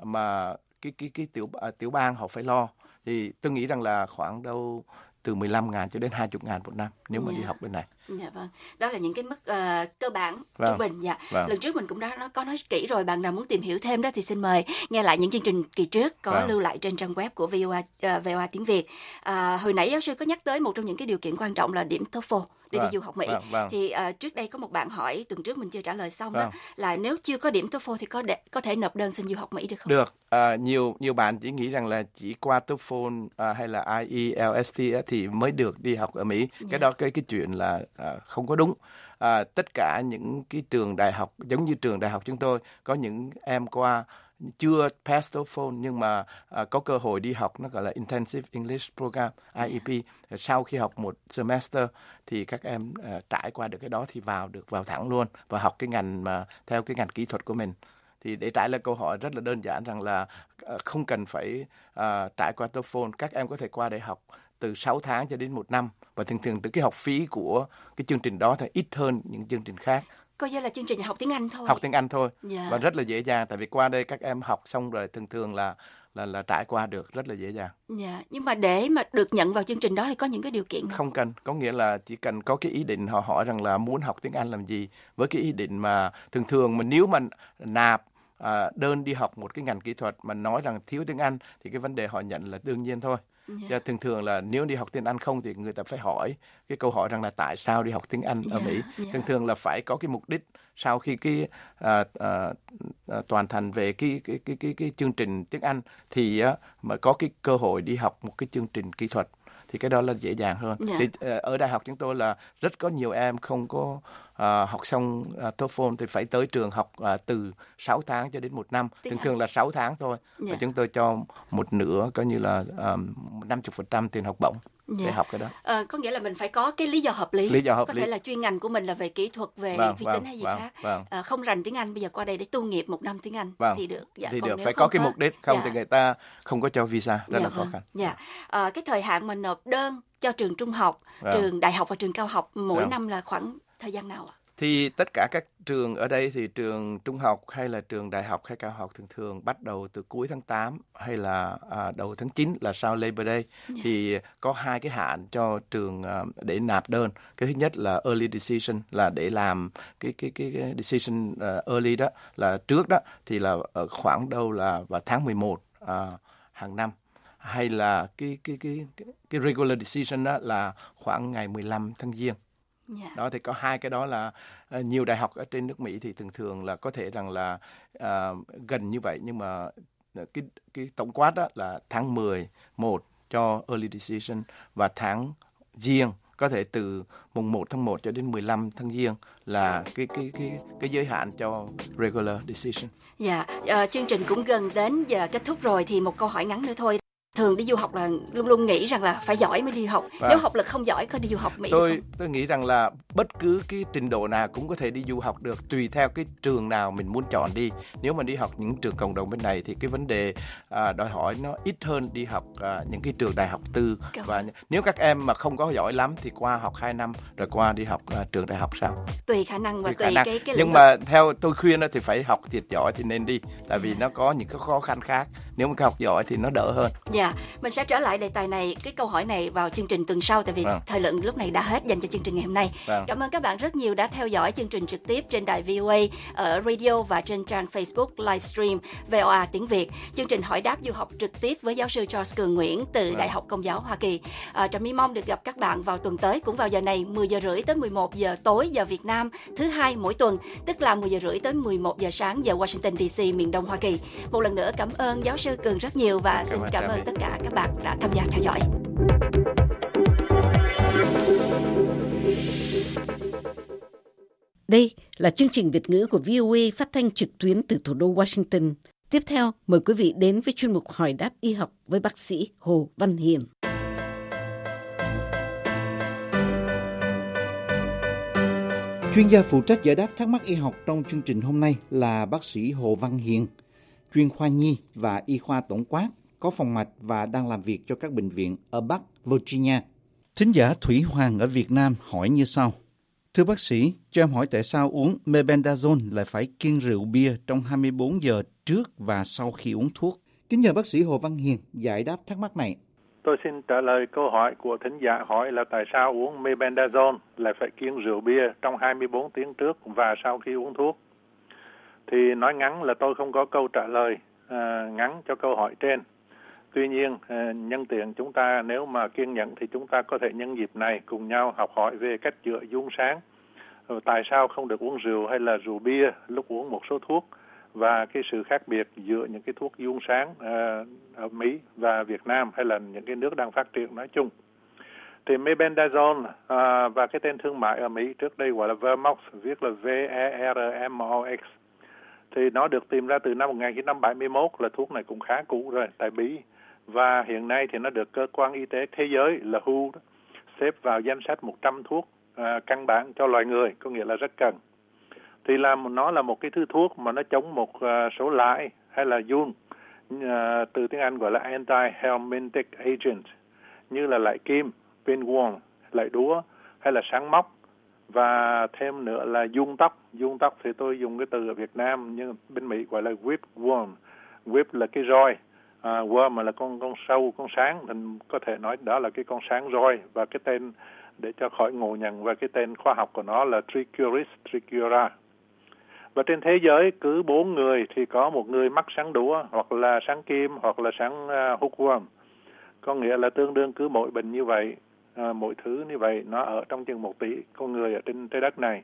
[SPEAKER 11] mà cái cái cái tiểu à, tiểu bang họ phải lo. Thì tôi nghĩ rằng là khoảng đâu từ mười lăm ngàn cho đến hai mươi ngàn một năm nếu mà yeah. đi học bên này.
[SPEAKER 10] Dạ vâng. Đó là những cái mức uh, cơ bản
[SPEAKER 11] vâng.
[SPEAKER 10] trung bình. Dạ.
[SPEAKER 11] Vâng.
[SPEAKER 10] Lần trước mình cũng đã nó có nói kỹ rồi. Bạn nào muốn tìm hiểu thêm đó thì xin mời nghe lại những chương trình kỳ trước có vâng. lưu lại trên trang web của vê o a, uh, vê o a tiếng Việt. Uh, hồi nãy giáo sư có nhắc tới một trong những cái điều kiện quan trọng là điểm TOEFL để vâng. đi du học Mỹ.
[SPEAKER 11] Vâng. Vâng.
[SPEAKER 10] Thì uh, trước đây có một bạn hỏi tuần trước mình chưa trả lời xong
[SPEAKER 11] vâng.
[SPEAKER 10] đó là nếu chưa có điểm TOEFL thì có để, có thể nộp đơn xin du học Mỹ được không?
[SPEAKER 11] Được. À, nhiều nhiều bạn chỉ nghĩ rằng là chỉ qua TOEFL à, hay là I E L S T á, thì mới được đi học ở Mỹ. Yeah. Cái đó cái cái chuyện là à, không có đúng. À, tất cả những cái trường đại học giống như trường đại học chúng tôi có những em qua chưa pass TOEFL nhưng mà à, có cơ hội đi học nó gọi là Intensive English Program I E P. Yeah. Sau khi học một semester thì các em à, trải qua được cái đó thì vào được vào thẳng luôn và học cái ngành mà theo cái ngành kỹ thuật của mình. Thì để trả lời câu hỏi rất là đơn giản rằng là không cần phải uh, trải qua TOEFL, các em có thể qua đây học từ sáu tháng cho đến một năm và thường thường từ cái học phí của cái chương trình đó thì ít hơn những chương trình khác.
[SPEAKER 10] Coi như là chương trình học tiếng Anh thôi.
[SPEAKER 11] Học tiếng Anh thôi
[SPEAKER 10] yeah.
[SPEAKER 11] và rất là dễ dàng, tại vì qua đây các em học xong rồi thường thường là là là trải qua được rất là dễ dàng.
[SPEAKER 10] Dạ, nhưng mà để mà được nhận vào chương trình đó thì có những cái điều kiện không?
[SPEAKER 11] Không cần, có nghĩa là chỉ cần có cái ý định, họ hỏi rằng là muốn học tiếng Anh làm gì, với cái ý định mà thường thường mà nếu mà nạp à, đơn đi học một cái ngành kỹ thuật mà nói rằng thiếu tiếng Anh thì cái vấn đề họ nhận là đương nhiên thôi.
[SPEAKER 10] Yeah.
[SPEAKER 11] Và thường thường là nếu đi học tiếng Anh không thì người ta phải hỏi cái câu hỏi rằng là tại sao đi học tiếng Anh ở
[SPEAKER 10] Yeah,
[SPEAKER 11] Mỹ.
[SPEAKER 10] yeah.
[SPEAKER 11] Thường thường là phải có cái mục đích sau khi cái à, à, à, toàn thành về cái cái cái cái cái chương trình tiếng Anh thì á, mà có cái cơ hội đi học một cái chương trình kỹ thuật thì cái đó là dễ dàng hơn.
[SPEAKER 10] Yeah.
[SPEAKER 11] Thì à, ở đại học chúng tôi là rất có nhiều em không có à, học xong à, TOEFL thì phải tới trường học à, từ sáu tháng cho đến một năm.
[SPEAKER 10] Tiếng
[SPEAKER 11] Thường
[SPEAKER 10] Anh.
[SPEAKER 11] thường là sáu tháng thôi.
[SPEAKER 10] Yeah.
[SPEAKER 11] Và chúng tôi cho một nửa coi như là um, năm mươi phần trăm tiền học bổng để
[SPEAKER 10] Yeah.
[SPEAKER 11] học cái đó.
[SPEAKER 10] Ờ, có nghĩa là mình phải có cái lý do hợp lý.
[SPEAKER 11] Lý do hợp
[SPEAKER 10] có
[SPEAKER 11] lý.
[SPEAKER 10] thể là chuyên ngành của mình là về kỹ thuật, về
[SPEAKER 11] Vâng,
[SPEAKER 10] vi
[SPEAKER 11] vâng,
[SPEAKER 10] tính hay gì
[SPEAKER 11] vâng,
[SPEAKER 10] khác.
[SPEAKER 11] vâng.
[SPEAKER 10] Ờ, không rành tiếng Anh, bây giờ qua đây để tu nghiệp một năm tiếng Anh
[SPEAKER 11] Vâng.
[SPEAKER 10] thì được. Dạ,
[SPEAKER 11] thì
[SPEAKER 10] còn
[SPEAKER 11] được
[SPEAKER 10] nếu
[SPEAKER 11] phải
[SPEAKER 10] không
[SPEAKER 11] có cái mục đích, không
[SPEAKER 10] dạ.
[SPEAKER 11] thì người ta không có cho visa, rất
[SPEAKER 10] Dạ,
[SPEAKER 11] là khó
[SPEAKER 10] vâng.
[SPEAKER 11] khăn.
[SPEAKER 10] Dạ. Ờ, cái thời hạn mà nộp đơn cho trường trung học,
[SPEAKER 11] Vâng.
[SPEAKER 10] trường đại học và trường cao học mỗi
[SPEAKER 11] Vâng.
[SPEAKER 10] năm là khoảng thời gian nào ạ?
[SPEAKER 11] Thì tất cả các trường ở đây thì trường trung học hay là trường đại học hay cao học thường thường bắt đầu từ cuối tháng tám hay là à, đầu tháng chín là sau Labor Day.
[SPEAKER 10] Yeah.
[SPEAKER 11] Thì có hai cái hạn cho trường à, để nạp đơn. Cái thứ nhất là early decision là để làm cái cái cái, cái decision uh, early đó là trước đó thì là ở khoảng đâu là vào tháng mười một à, hàng năm. Hay là cái cái cái cái, cái regular decision đó là khoảng ngày mười lăm tháng Giêng.
[SPEAKER 10] Yeah.
[SPEAKER 11] Đó thì có hai cái đó là uh, nhiều đại học ở trên nước Mỹ thì thường thường là có thể rằng là uh, gần như vậy, nhưng mà cái cái tổng quát đó là tháng mười một cho early decision và tháng Giêng có thể từ mùng một tháng một cho đến mười lăm tháng Giêng là cái cái cái cái giới hạn cho regular decision.
[SPEAKER 10] Dạ, ờ, chương trình cũng gần đến giờ kết thúc rồi thì một câu hỏi ngắn nữa thôi. Thường đi du học là luôn luôn nghĩ rằng là phải giỏi mới đi học.
[SPEAKER 11] Vâng.
[SPEAKER 10] Nếu học lực không giỏi có đi du học Mỹ được
[SPEAKER 11] Tôi
[SPEAKER 10] không?
[SPEAKER 11] tôi nghĩ rằng là bất cứ cái trình độ nào cũng có thể đi du học được, tùy theo cái trường nào mình muốn chọn đi. Nếu mà đi học những trường cộng đồng bên này thì cái vấn đề à, đòi hỏi nó ít hơn đi học à, những cái trường đại học tư.
[SPEAKER 10] Cảm
[SPEAKER 11] Và nếu các em mà không có giỏi lắm thì qua học hai năm rồi qua đi học à, trường đại học sau.
[SPEAKER 10] Tùy khả năng và
[SPEAKER 11] Tùy
[SPEAKER 10] tùy,
[SPEAKER 11] khả năng.
[SPEAKER 10] cái cái
[SPEAKER 11] Nhưng
[SPEAKER 10] lĩnh
[SPEAKER 11] mà theo tôi khuyên đó thì phải học thiệt giỏi thì nên đi, tại vì nó có những cái khó khăn khác. Nếu mà học giỏi thì nó đỡ hơn.
[SPEAKER 10] Dạ, mình sẽ trở lại đề tài này, cái câu hỏi này vào chương trình tuần sau, tại vì
[SPEAKER 11] Vâng.
[SPEAKER 10] thời lượng lúc này đã hết dành cho chương trình ngày hôm nay.
[SPEAKER 11] Vâng.
[SPEAKER 10] Cảm ơn các bạn rất nhiều đã theo dõi chương trình trực tiếp trên đài vê o a, ở radio và trên trang Facebook livestream vê o a tiếng Việt. Chương trình hỏi đáp du học trực tiếp với giáo sư Charles Cường Nguyễn từ
[SPEAKER 11] Vâng.
[SPEAKER 10] Đại học Công giáo Hoa Kỳ. À, Trà My mong được gặp các bạn vào tuần tới cũng vào giờ này, mười giờ rưỡi tới mười một giờ tối giờ Việt Nam, thứ hai mỗi tuần, tức là mười giờ rưỡi tới mười một giờ sáng giờ Washington đê xê miền Đông Hoa Kỳ. Một lần nữa cảm ơn giáo sư Cường rất nhiều và xin
[SPEAKER 11] ơn
[SPEAKER 10] cảm
[SPEAKER 11] Trà
[SPEAKER 10] ơn
[SPEAKER 11] My.
[SPEAKER 10] tất cả các bạn đã tham gia theo dõi.
[SPEAKER 3] Đây là chương trình Việt ngữ của vê o a phát thanh trực tuyến từ thủ đô Washington. Tiếp theo, mời quý vị đến với chuyên mục hỏi đáp y học với bác sĩ Hồ Văn Hiền.
[SPEAKER 6] Chuyên gia phụ trách giải đáp thắc mắc y học trong chương trình hôm nay là bác sĩ Hồ Văn Hiền, chuyên khoa nhi và y khoa tổng quát, có phòng mạch và đang làm việc cho các bệnh viện ở Bắc Virginia. Thính giả Thủy Hoàng ở Việt Nam hỏi như sau. Thưa bác sĩ, cho em hỏi tại sao uống mebendazole lại phải kiêng rượu bia trong hai mươi bốn giờ trước và sau khi uống thuốc? Kính nhờ bác sĩ Hồ Văn Hiền giải đáp thắc mắc này.
[SPEAKER 12] Tôi xin trả lời câu hỏi của thính giả hỏi là tại sao uống mebendazole lại phải kiêng rượu bia trong hai mươi bốn tiếng trước và sau khi uống thuốc. Thì nói ngắn là tôi không có câu trả lời à, ngắn cho câu hỏi trên. Tuy nhiên, à, nhân tiện chúng ta nếu mà kiên nhẫn thì chúng ta có thể nhân dịp này cùng nhau học hỏi về cách chữa dung sáng. Rồi tại sao không được uống rượu hay là rượu bia lúc uống một số thuốc, và cái sự khác biệt giữa những cái thuốc dung sáng à, ở Mỹ và Việt Nam hay là những cái nước đang phát triển nói chung. Thì mebendazole à, và cái tên thương mại ở Mỹ trước đây gọi là Vermox, viết là V E R M O X. Thì nó được tìm ra từ năm một nghìn chín trăm bảy mươi mốt, là thuốc này cũng khá cũ rồi tại Mỹ. Và hiện nay thì nó được cơ quan y tế thế giới là vê kép hát o xếp vào danh sách một trăm thuốc à, căn bản cho loài người, có nghĩa là rất cần. Thì là nó là một cái thứ thuốc mà nó chống một uh, số loại hay là giun, uh, từ tiếng Anh gọi là anti-helminthic agent, như là loại kim, pinworm, loại đúa hay là sáng móc, và thêm nữa là giun tóc. Giun tóc thì tôi dùng cái từ ở Việt Nam nhưng bên Mỹ gọi là whipworm. Whip là cái roi, uh, worm mà là con con sâu, con sáng, mình có thể nói đó là cái con sáng roi, và cái tên để cho khỏi ngộ nhận và cái tên khoa học của nó là Trichuris trichiura. Và trên thế giới cứ bốn người thì có một người mắc sáng đũa hoặc là sáng kim hoặc là sáng uh, hookworm. Có nghĩa là tương đương cứ mỗi bệnh như vậy, à, mỗi thứ như vậy nó ở trong chừng một tỷ con người ở trên trái đất này.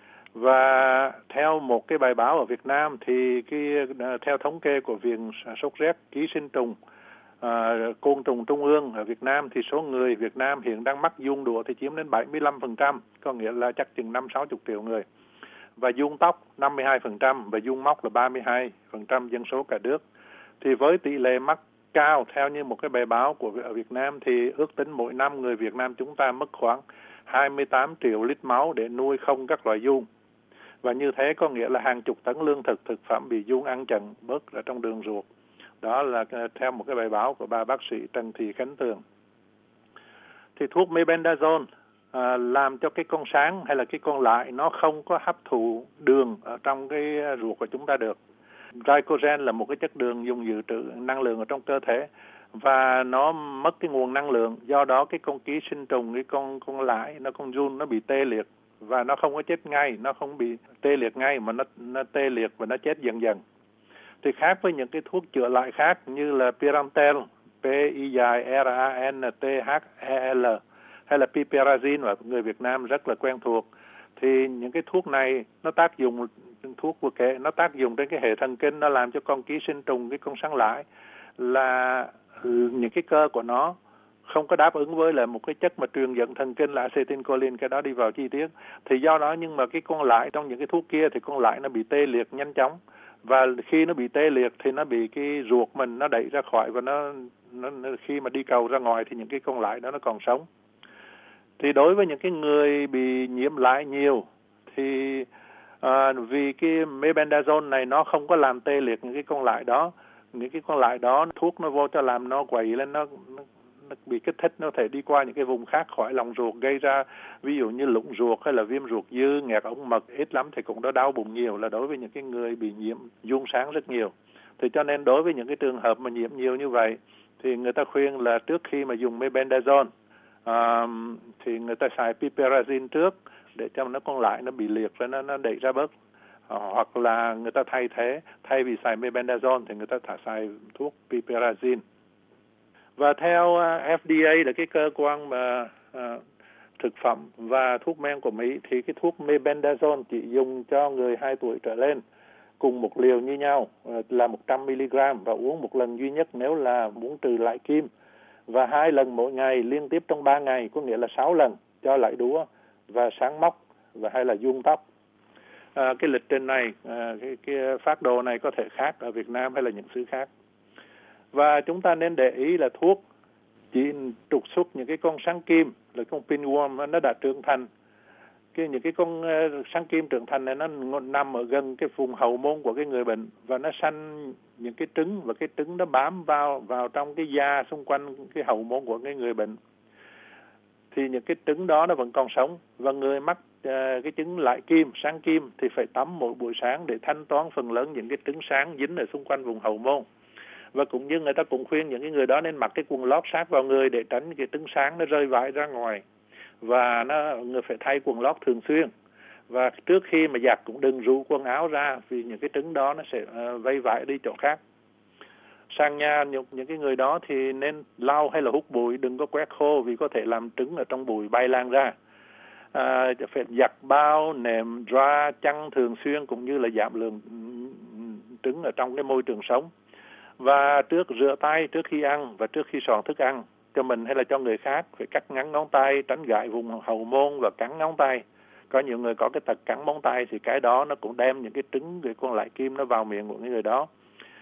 [SPEAKER 12] Và theo một cái bài báo ở Việt Nam thì cái theo thống kê của Viện Sốt rét ký sinh trùng à, côn trùng trung ương ở Việt Nam thì số người Việt Nam hiện đang mắc giun đũa thì chiếm đến bảy mươi lăm phần trăm, có nghĩa là chắc chừng năm sáu mươi triệu người. Và giun tóc năm mươi hai phần trăm và giun móc là ba mươi hai phần trăm dân số cả nước. Thì với tỷ lệ mắc cao theo như một cái bài báo của ở Việt Nam thì ước tính mỗi năm người Việt Nam chúng ta mất khoảng hai mươi tám triệu lít máu để nuôi không các loại giun. Và như thế có nghĩa là hàng chục tấn lương thực, thực phẩm bị giun ăn chặn bớt ở trong đường ruột. Đó là theo một cái bài báo của bà bác sĩ Trần Thị Khánh Tường. Thì thuốc mebendazole à, làm cho cái con sáng hay là cái con lại nó không có hấp thụ đường ở trong cái ruột của chúng ta được. Glycogen là một cái chất đường dùng dự trữ năng lượng ở trong cơ thể và nó mất cái nguồn năng lượng, do đó cái con ký sinh trùng, cái con con lại, nó con giun nó bị tê liệt và nó không có chết ngay, nó không bị tê liệt ngay mà nó nó tê liệt và nó chết dần dần. Thì khác với những cái thuốc chữa lại khác như là Pyrantel, P I R A N T H E L hay là Piperazine mà người Việt Nam rất là quen thuộc, thì những cái thuốc này nó tác dụng thuốc vừa kể nó tác dụng trên cái hệ thần kinh, nó làm cho con ký sinh trùng, cái con sáng lại là những cái cơ của nó không có đáp ứng với lại một cái chất mà truyền dẫn thần kinh là acetylcholine, cái đó đi vào chi tiết. Thì do đó nhưng mà cái con lại trong những cái thuốc kia thì con lại nó bị tê liệt nhanh chóng, và khi nó bị tê liệt thì nó bị cái ruột mình nó đẩy ra khỏi, và nó, nó, nó khi mà đi cầu ra ngoài thì những cái con lại đó nó còn sống. Thì đối với những cái người bị nhiễm lại nhiều thì à, vì cái mebendazole này nó không có làm tê liệt những cái con lại đó, những cái con lại đó thuốc nó vô cho làm nó quậy lên, nó, nó, nó bị kích thích, nó có thể đi qua những cái vùng khác khỏi lòng ruột, gây ra ví dụ như lủng ruột hay là viêm ruột dư, nghẹt ống mật, ít lắm thì cũng đã đau bụng nhiều, là đối với những cái người bị nhiễm giun sáng rất nhiều. Thì cho nên đối với những cái trường hợp mà nhiễm nhiều như vậy thì người ta khuyên là trước khi mà dùng mebendazole à, thì người ta xài piperazine trước để cho nó con lại nó bị liệt rồi nó nó đẩy ra bớt, à, hoặc là người ta thay thế, thay vì xài mebendazole thì người ta thả xài thuốc piperazine. Và theo uh, F D A là cái cơ quan mà uh, thực phẩm và thuốc men của Mỹ thì cái thuốc mebendazole chỉ dùng cho người hai tuổi trở lên, cùng một liều như nhau uh, là một trăm mi-li-gam và uống một lần duy nhất nếu là muốn trừ lại kim, và hai lần mỗi ngày liên tiếp trong ba ngày, có nghĩa là sáu lần cho lại đũa và sáng móc và hay là giun tóc. À, cái lịch trình này, à, cái, cái phác đồ này có thể khác ở Việt Nam hay là những xứ khác. Và chúng ta nên để ý là thuốc chỉ trục xuất những cái con sáng kim, là con pinworm nó đã trưởng thành. Cái những cái con uh, sáng kim trưởng thành này nó nằm ở gần cái vùng hậu môn của cái người bệnh và nó sanh những cái trứng, và cái trứng nó bám vào vào trong cái da xung quanh cái hậu môn của cái người bệnh. Thì những cái trứng đó nó vẫn còn sống, và người mắc uh, cái trứng lại kim, sáng kim thì phải tắm mỗi buổi sáng để thanh toán phần lớn những cái trứng sáng dính ở xung quanh vùng hậu môn. Và cũng như người ta cũng khuyên những cái người đó nên mặc cái quần lót sát vào người để tránh cái trứng sáng nó rơi vãi ra ngoài, và nó người phải thay quần lót thường xuyên. Và trước khi mà giặt cũng đừng rũ quần áo ra, vì những cái trứng đó nó sẽ uh, vây vãi đi chỗ khác. Sang nhà những, những cái người đó thì nên lau hay là hút bụi, đừng có quét khô vì có thể làm trứng ở trong bụi bay lan ra. À, phải giặt bao, nệm, dra, chăn thường xuyên, cũng như là giảm lượng trứng ở trong cái môi trường sống. Và trước rửa tay trước khi ăn và trước khi soạn thức ăn cho mình hay là cho người khác, phải cắt ngắn ngón tay, tránh gãi vùng hậu môn và cắn ngón tay. Có nhiều người có cái tật cắn móng tay thì cái đó nó cũng đem những cái trứng cái con lại kim nó vào miệng của những người đó.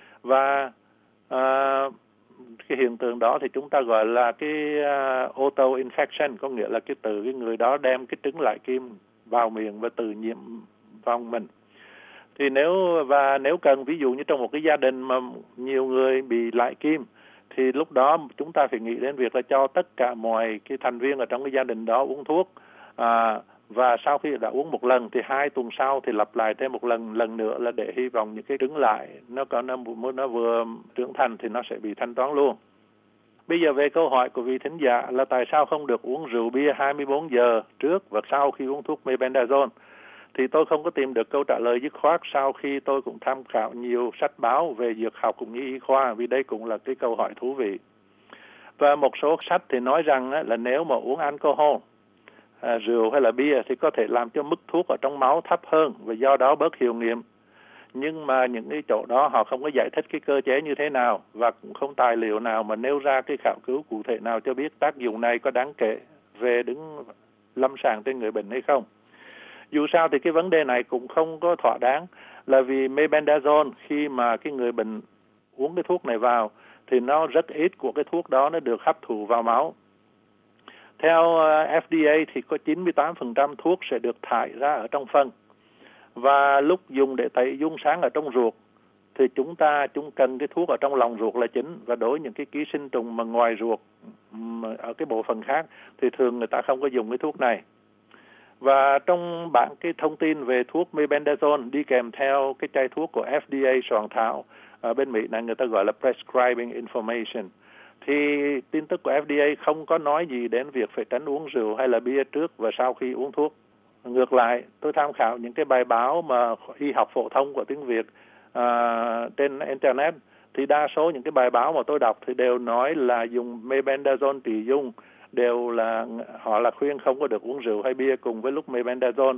[SPEAKER 12] Và à, cái hiện tượng đó thì chúng ta gọi là cái uh, auto-infection, có nghĩa là cái từ cái người đó đem cái trứng lại kim vào miệng và tự nhiễm vào mình. Thì nếu và nếu cần, ví dụ như trong một cái gia đình mà nhiều người bị lại kim, thì lúc đó chúng ta phải nghĩ đến việc là cho tất cả mọi cái thành viên ở trong cái gia đình đó uống thuốc, à, và sau khi đã uống một lần thì hai tuần sau thì lặp lại thêm một lần lần nữa, là để hy vọng những cái trứng lại nó có nó, nó vừa trưởng thành thì nó sẽ bị thanh toán luôn. Bây giờ về câu hỏi của vị thính giả là tại sao không được uống rượu bia hai mươi bốn giờ trước và sau khi uống thuốc mebendazole, thì tôi không có tìm được câu trả lời dứt khoát sau khi tôi cũng tham khảo nhiều sách báo về dược học cũng như y khoa, vì đây cũng là cái câu hỏi thú vị. Và một số sách thì nói rằng á, là nếu mà uống alcohol, à, rượu hay là bia thì có thể làm cho mức thuốc ở trong máu thấp hơn và do đó bớt hiệu nghiệm. Nhưng mà những cái chỗ đó họ không có giải thích cái cơ chế như thế nào và cũng không tài liệu nào mà nêu ra cái khảo cứu cụ thể nào cho biết tác dụng này có đáng kể về đứng lâm sàng trên người bệnh hay không. Dù sao thì cái vấn đề này cũng không có thỏa đáng, là vì mebendazole khi mà cái người bệnh uống cái thuốc này vào thì nó rất ít của cái thuốc đó nó được hấp thụ vào máu. Theo F D A thì có chín mươi tám phần trăm thuốc sẽ được thải ra ở trong phân. Và lúc dùng để tẩy dung sáng ở trong ruột thì chúng ta chúng cần cái thuốc ở trong lòng ruột là chính, và đối với những cái ký sinh trùng mà ngoài ruột ở cái bộ phận khác thì thường người ta không có dùng cái thuốc này. Và trong bảng cái thông tin về thuốc mebendazole đi kèm theo cái chai thuốc của F D A soạn thảo ở bên Mỹ này người ta gọi là prescribing information, thì tin tức của F D A không có nói gì đến việc phải tránh uống rượu hay là bia trước và sau khi uống thuốc. Ngược lại, tôi tham khảo những cái bài báo mà y học phổ thông của tiếng Việt à, trên internet, thì đa số những cái bài báo mà tôi đọc thì đều nói là dùng mebendazole trị dung, đều là họ là khuyên không có được uống rượu hay bia cùng với lúc mebendazole.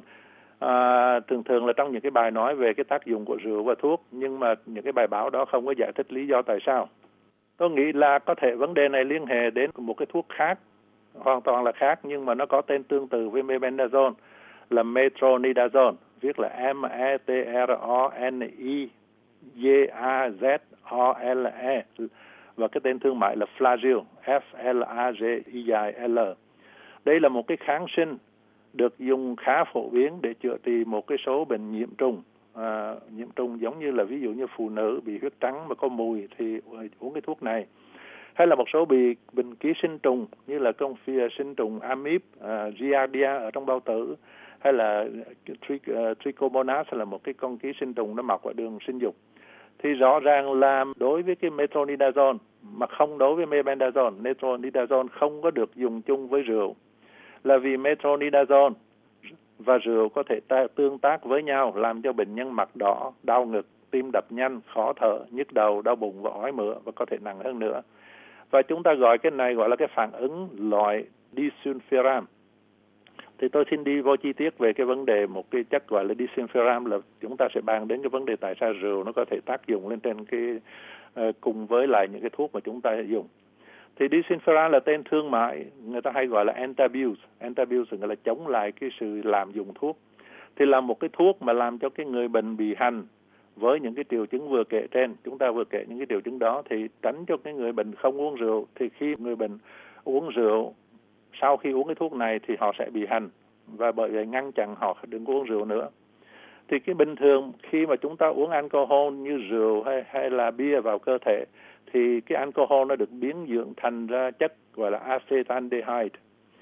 [SPEAKER 12] À, thường thường là trong những cái bài nói về cái tác dụng của rượu và thuốc, nhưng mà những cái bài báo đó không có giải thích lý do tại sao. Tôi nghĩ là có thể vấn đề này liên hệ đến một cái thuốc khác, hoàn toàn là khác, nhưng mà nó có tên tương tự với mebendazole là metronidazole, viết là M E T R O N I D A Z O L E, và cái tên thương mại là Flagyl, F L A G I L. Đây là một cái kháng sinh được dùng khá phổ biến để chữa trị một cái số bệnh nhiễm trùng. À, nhiễm trùng giống như là ví dụ như phụ nữ bị huyết trắng mà có mùi thì uống cái thuốc này, hay là một số bị bệnh ký sinh trùng như là con phi sinh trùng amip, uh, giardia ở trong bao tử, hay là tri, uh, trichomonas là một cái con ký sinh trùng nó mọc ở đường sinh dục. Thì rõ ràng là đối với cái metronidazole mà không đối với mebendazole, metronidazole không có được dùng chung với rượu, là vì metronidazole và rượu có thể ta, tương tác với nhau làm cho bệnh nhân mặt đỏ, đau ngực, tim đập nhanh, khó thở, nhức đầu, đau bụng và ói mửa, và có thể nặng hơn nữa. Và chúng ta gọi cái này gọi là cái phản ứng loại disulfiram. Thì tôi xin đi vô chi tiết về cái vấn đề một cái chất gọi là disulfiram, là chúng ta sẽ bàn đến cái vấn đề tại sao rượu nó có thể tác dụng lên trên cái uh, cùng với lại những cái thuốc mà chúng ta dùng. Thì disulfiram là tên thương mại, người ta hay gọi là antabuse. Antabuse nghĩa là chống lại cái sự lạm dụng thuốc. Thì là một cái thuốc mà làm cho cái người bệnh bị hành với những cái triệu chứng vừa kể trên, chúng ta vừa kể những cái triệu chứng đó, thì tránh cho cái người bệnh không uống rượu. Thì khi người bệnh uống rượu, sau khi uống cái thuốc này thì họ sẽ bị hành, và bởi vậy ngăn chặn họ đừng uống rượu nữa. Thì cái bình thường khi mà chúng ta uống alcohol như rượu hay, hay là bia vào cơ thể, thì cái alcohol nó được biến dưỡng thành ra chất gọi là acetaldehyde,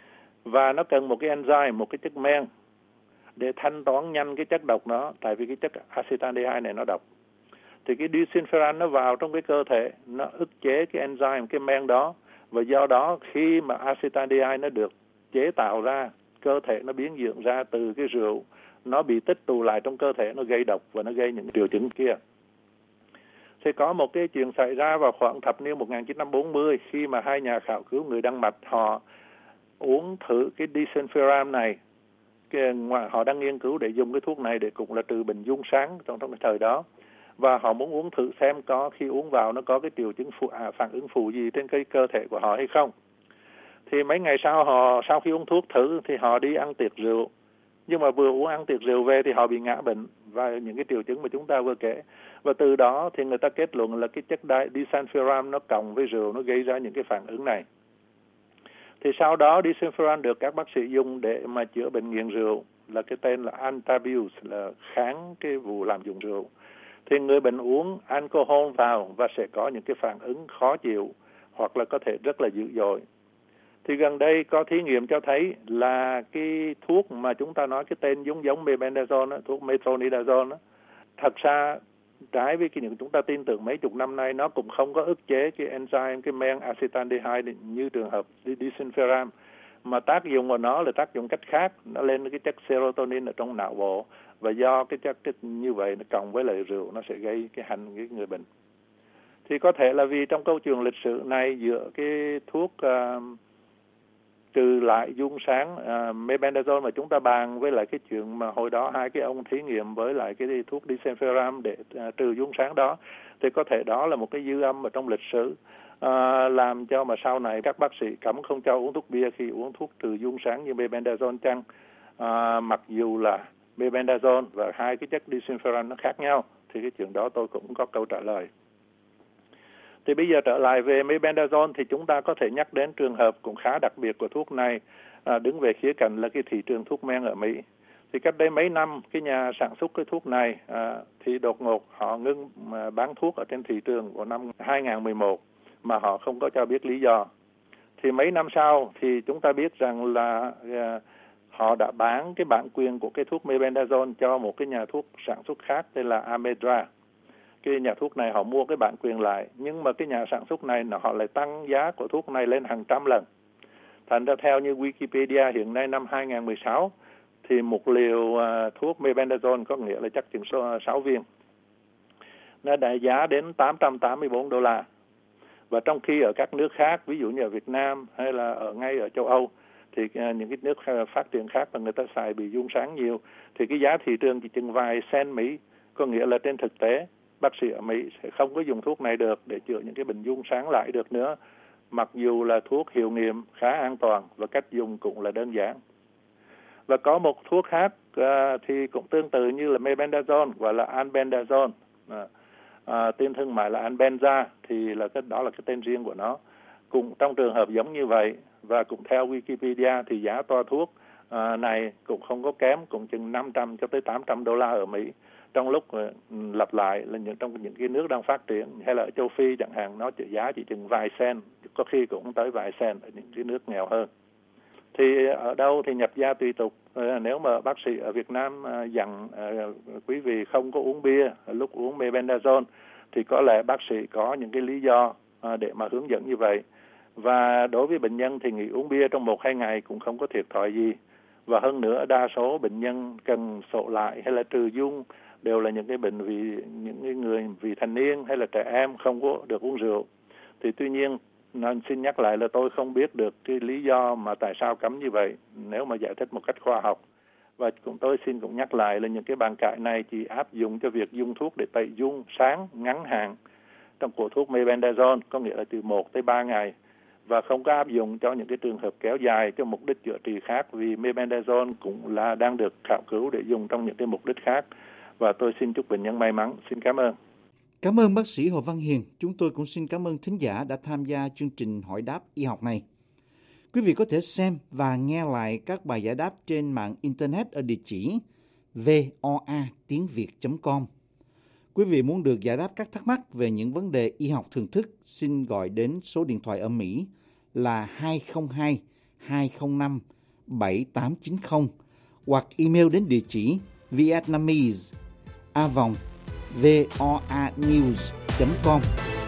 [SPEAKER 12] và nó cần một cái enzyme, một cái chất men để thanh toán nhanh cái chất độc đó, tại vì cái chất acetaldehyde này nó độc. Thì cái disulfiram nó vào trong cái cơ thể, nó ức chế cái enzyme, cái men đó, và do đó khi mà acetaldehyde nó được chế tạo ra, cơ thể nó biến dưỡng ra từ cái rượu, nó bị tích tụ lại trong cơ thể, nó gây độc và nó gây những triệu chứng kia. Thì có một cái chuyện xảy ra vào khoảng thập niên một nghìn chín trăm bốn mươi, khi mà hai nhà khảo cứu người Đan Mạch họ uống thử cái disulfiram này. Cái, họ đang nghiên cứu để dùng cái thuốc này để cũng là trừ bệnh dung sáng trong trong cái thời đó, và họ muốn uống thử xem có khi uống vào nó có cái triệu chứng phụ, à, phản ứng phụ gì trên cái cơ thể của họ hay không. Thì mấy ngày sau họ sau khi uống thuốc thử thì họ đi ăn tiệc rượu, nhưng mà vừa uống ăn tiệc rượu về thì họ bị ngã bệnh và những cái triệu chứng mà chúng ta vừa kể. Và từ đó thì người ta kết luận là cái chất disulfiram nó cộng với rượu nó gây ra những cái phản ứng này. Thì sau đó disulfiram được các bác sĩ dùng để mà chữa bệnh nghiện rượu, là cái tên là antabuse, là kháng cái vụ lạm dụng rượu. Thì người bệnh uống alcohol vào và sẽ có những cái phản ứng khó chịu hoặc là có thể rất là dữ dội. Thì gần đây có thí nghiệm cho thấy là cái thuốc mà chúng ta nói cái tên giống giống mebendazole, thuốc metronidazole, thật ra trái với cái những chúng ta tin tưởng mấy chục năm nay, nó cũng không có ức chế cái enzyme, cái men acetaldehyde như trường hợp disulfiram, mà tác dụng của nó là tác dụng cách khác, nó lên cái chất serotonin ở trong não bộ, và do cái chất cái như vậy nó cộng với lại rượu nó sẽ gây cái hành cái người bệnh. Thì có thể là vì trong câu chuyện lịch sử này giữa cái thuốc uh, trừ lại dung sáng uh, mebendazole mà chúng ta bàn với lại cái chuyện mà hồi đó hai cái ông thí nghiệm với lại cái thuốc disulfiram để uh, trừ dung sáng đó, thì có thể đó là một cái dư âm ở trong lịch sử uh, làm cho mà sau này các bác sĩ cấm không cho uống thuốc bia khi uống thuốc trừ dung sáng như mebendazole chăng. Uh, mặc dù là mebendazole và hai cái chất disulfiram nó khác nhau, thì cái chuyện đó tôi cũng có câu trả lời. Thì bây giờ trở lại về mebendazole thì chúng ta có thể nhắc đến trường hợp cũng khá đặc biệt của thuốc này, à, đứng về khía cạnh là cái thị trường thuốc men ở Mỹ. Thì cách đây mấy năm cái nhà sản xuất cái thuốc này à, thì đột ngột họ ngưng à, bán thuốc ở trên thị trường vào năm hai không một một mà họ không có cho biết lý do. Thì mấy năm sau thì chúng ta biết rằng là à, họ đã bán cái bản quyền của cái thuốc mebendazole cho một cái nhà thuốc sản xuất khác tên là Amedra. Cái nhà thuốc này họ mua cái bản quyền lại, nhưng mà cái nhà sản xuất này họ lại tăng giá của thuốc này lên hàng trăm lần. Thành ra theo như Wikipedia hiện nay năm hai không một sáu thì một liều uh, thuốc mebendazole có nghĩa là chắc chừng sáu viên nó đã giá đến tám trăm tám mươi tư đô la. Và trong khi ở các nước khác, ví dụ như ở Việt Nam hay là ở ngay ở châu Âu, thì uh, những cái nước phát triển khác mà người ta xài bị dung sáng nhiều, thì cái giá thị trường chỉ chừng vài cent Mỹ, có nghĩa là trên thực tế bác sĩ ở Mỹ sẽ không có dùng thuốc này được để chữa những cái bệnh dung sáng lại được nữa, mặc dù là thuốc hiệu nghiệm khá an toàn và cách dùng cũng là đơn giản. Và có một thuốc khác uh, thì cũng tương tự như là mebendazole, gọi là albendazole, uh, uh, tên thương mại là Albenza, thì là cái đó là cái tên riêng của nó. Cũng trong trường hợp giống như vậy, và cũng theo Wikipedia thì giá toa thuốc uh, này cũng không có kém, cũng chừng năm trăm cho tới tám trăm đô la ở Mỹ. Trong lúc uh, lặp lại là những trong những cái nước đang phát triển hay là ở châu Phi chẳng hạn, nó chỉ giá chỉ chừng vài cent, có khi cũng tới vài cent ở những cái nước nghèo hơn. Thì ở đâu thì nhập gia tùy tục. Uh, nếu mà bác sĩ ở Việt Nam uh, dặn uh, quý vị không có uống bia lúc uống mebendazole, thì có lẽ bác sĩ có những cái lý do uh, để mà hướng dẫn như vậy. Và đối với bệnh nhân thì nghỉ uống bia trong một hai ngày cũng không có thiệt thòi gì. Và hơn nữa, đa số bệnh nhân cần sổ lại hay là trừ dung đều là những cái bệnh vì những cái người vị thành niên hay là trẻ em không có được uống rượu. Thì tuy nhiên, nên xin nhắc lại là tôi không biết được cái lý do mà tại sao cấm như vậy nếu mà giải thích một cách khoa học. Và cũng tôi xin cũng nhắc lại là những cái bàn cãi này chỉ áp dụng cho việc dùng thuốc để tẩy dung sáng ngắn hạn trong của thuốc mebendazole, có nghĩa là từ một tới ba ngày, và không có áp dụng cho những cái trường hợp kéo dài cho mục đích chữa trị khác, vì mebendazole cũng là đang được khảo cứu để dùng trong những cái mục đích khác. Và tôi xin chúc bệnh nhân may mắn. Xin cảm ơn.
[SPEAKER 6] Cảm ơn bác sĩ Hồ Văn Hiền. Chúng tôi cũng xin cảm ơn thính giả đã tham gia chương trình hỏi đáp y học này. Quý vị có thể xem và nghe lại các bài giải đáp trên mạng Internet ở địa chỉ voa tiếng việt chấm com. Quý vị muốn được giải đáp các thắc mắc về những vấn đề y học thường thức, xin gọi đến số điện thoại ở Mỹ là hai không hai hai không năm bảy tám chín không hoặc email đến địa chỉ vietnamese a vòng voanews chấm com.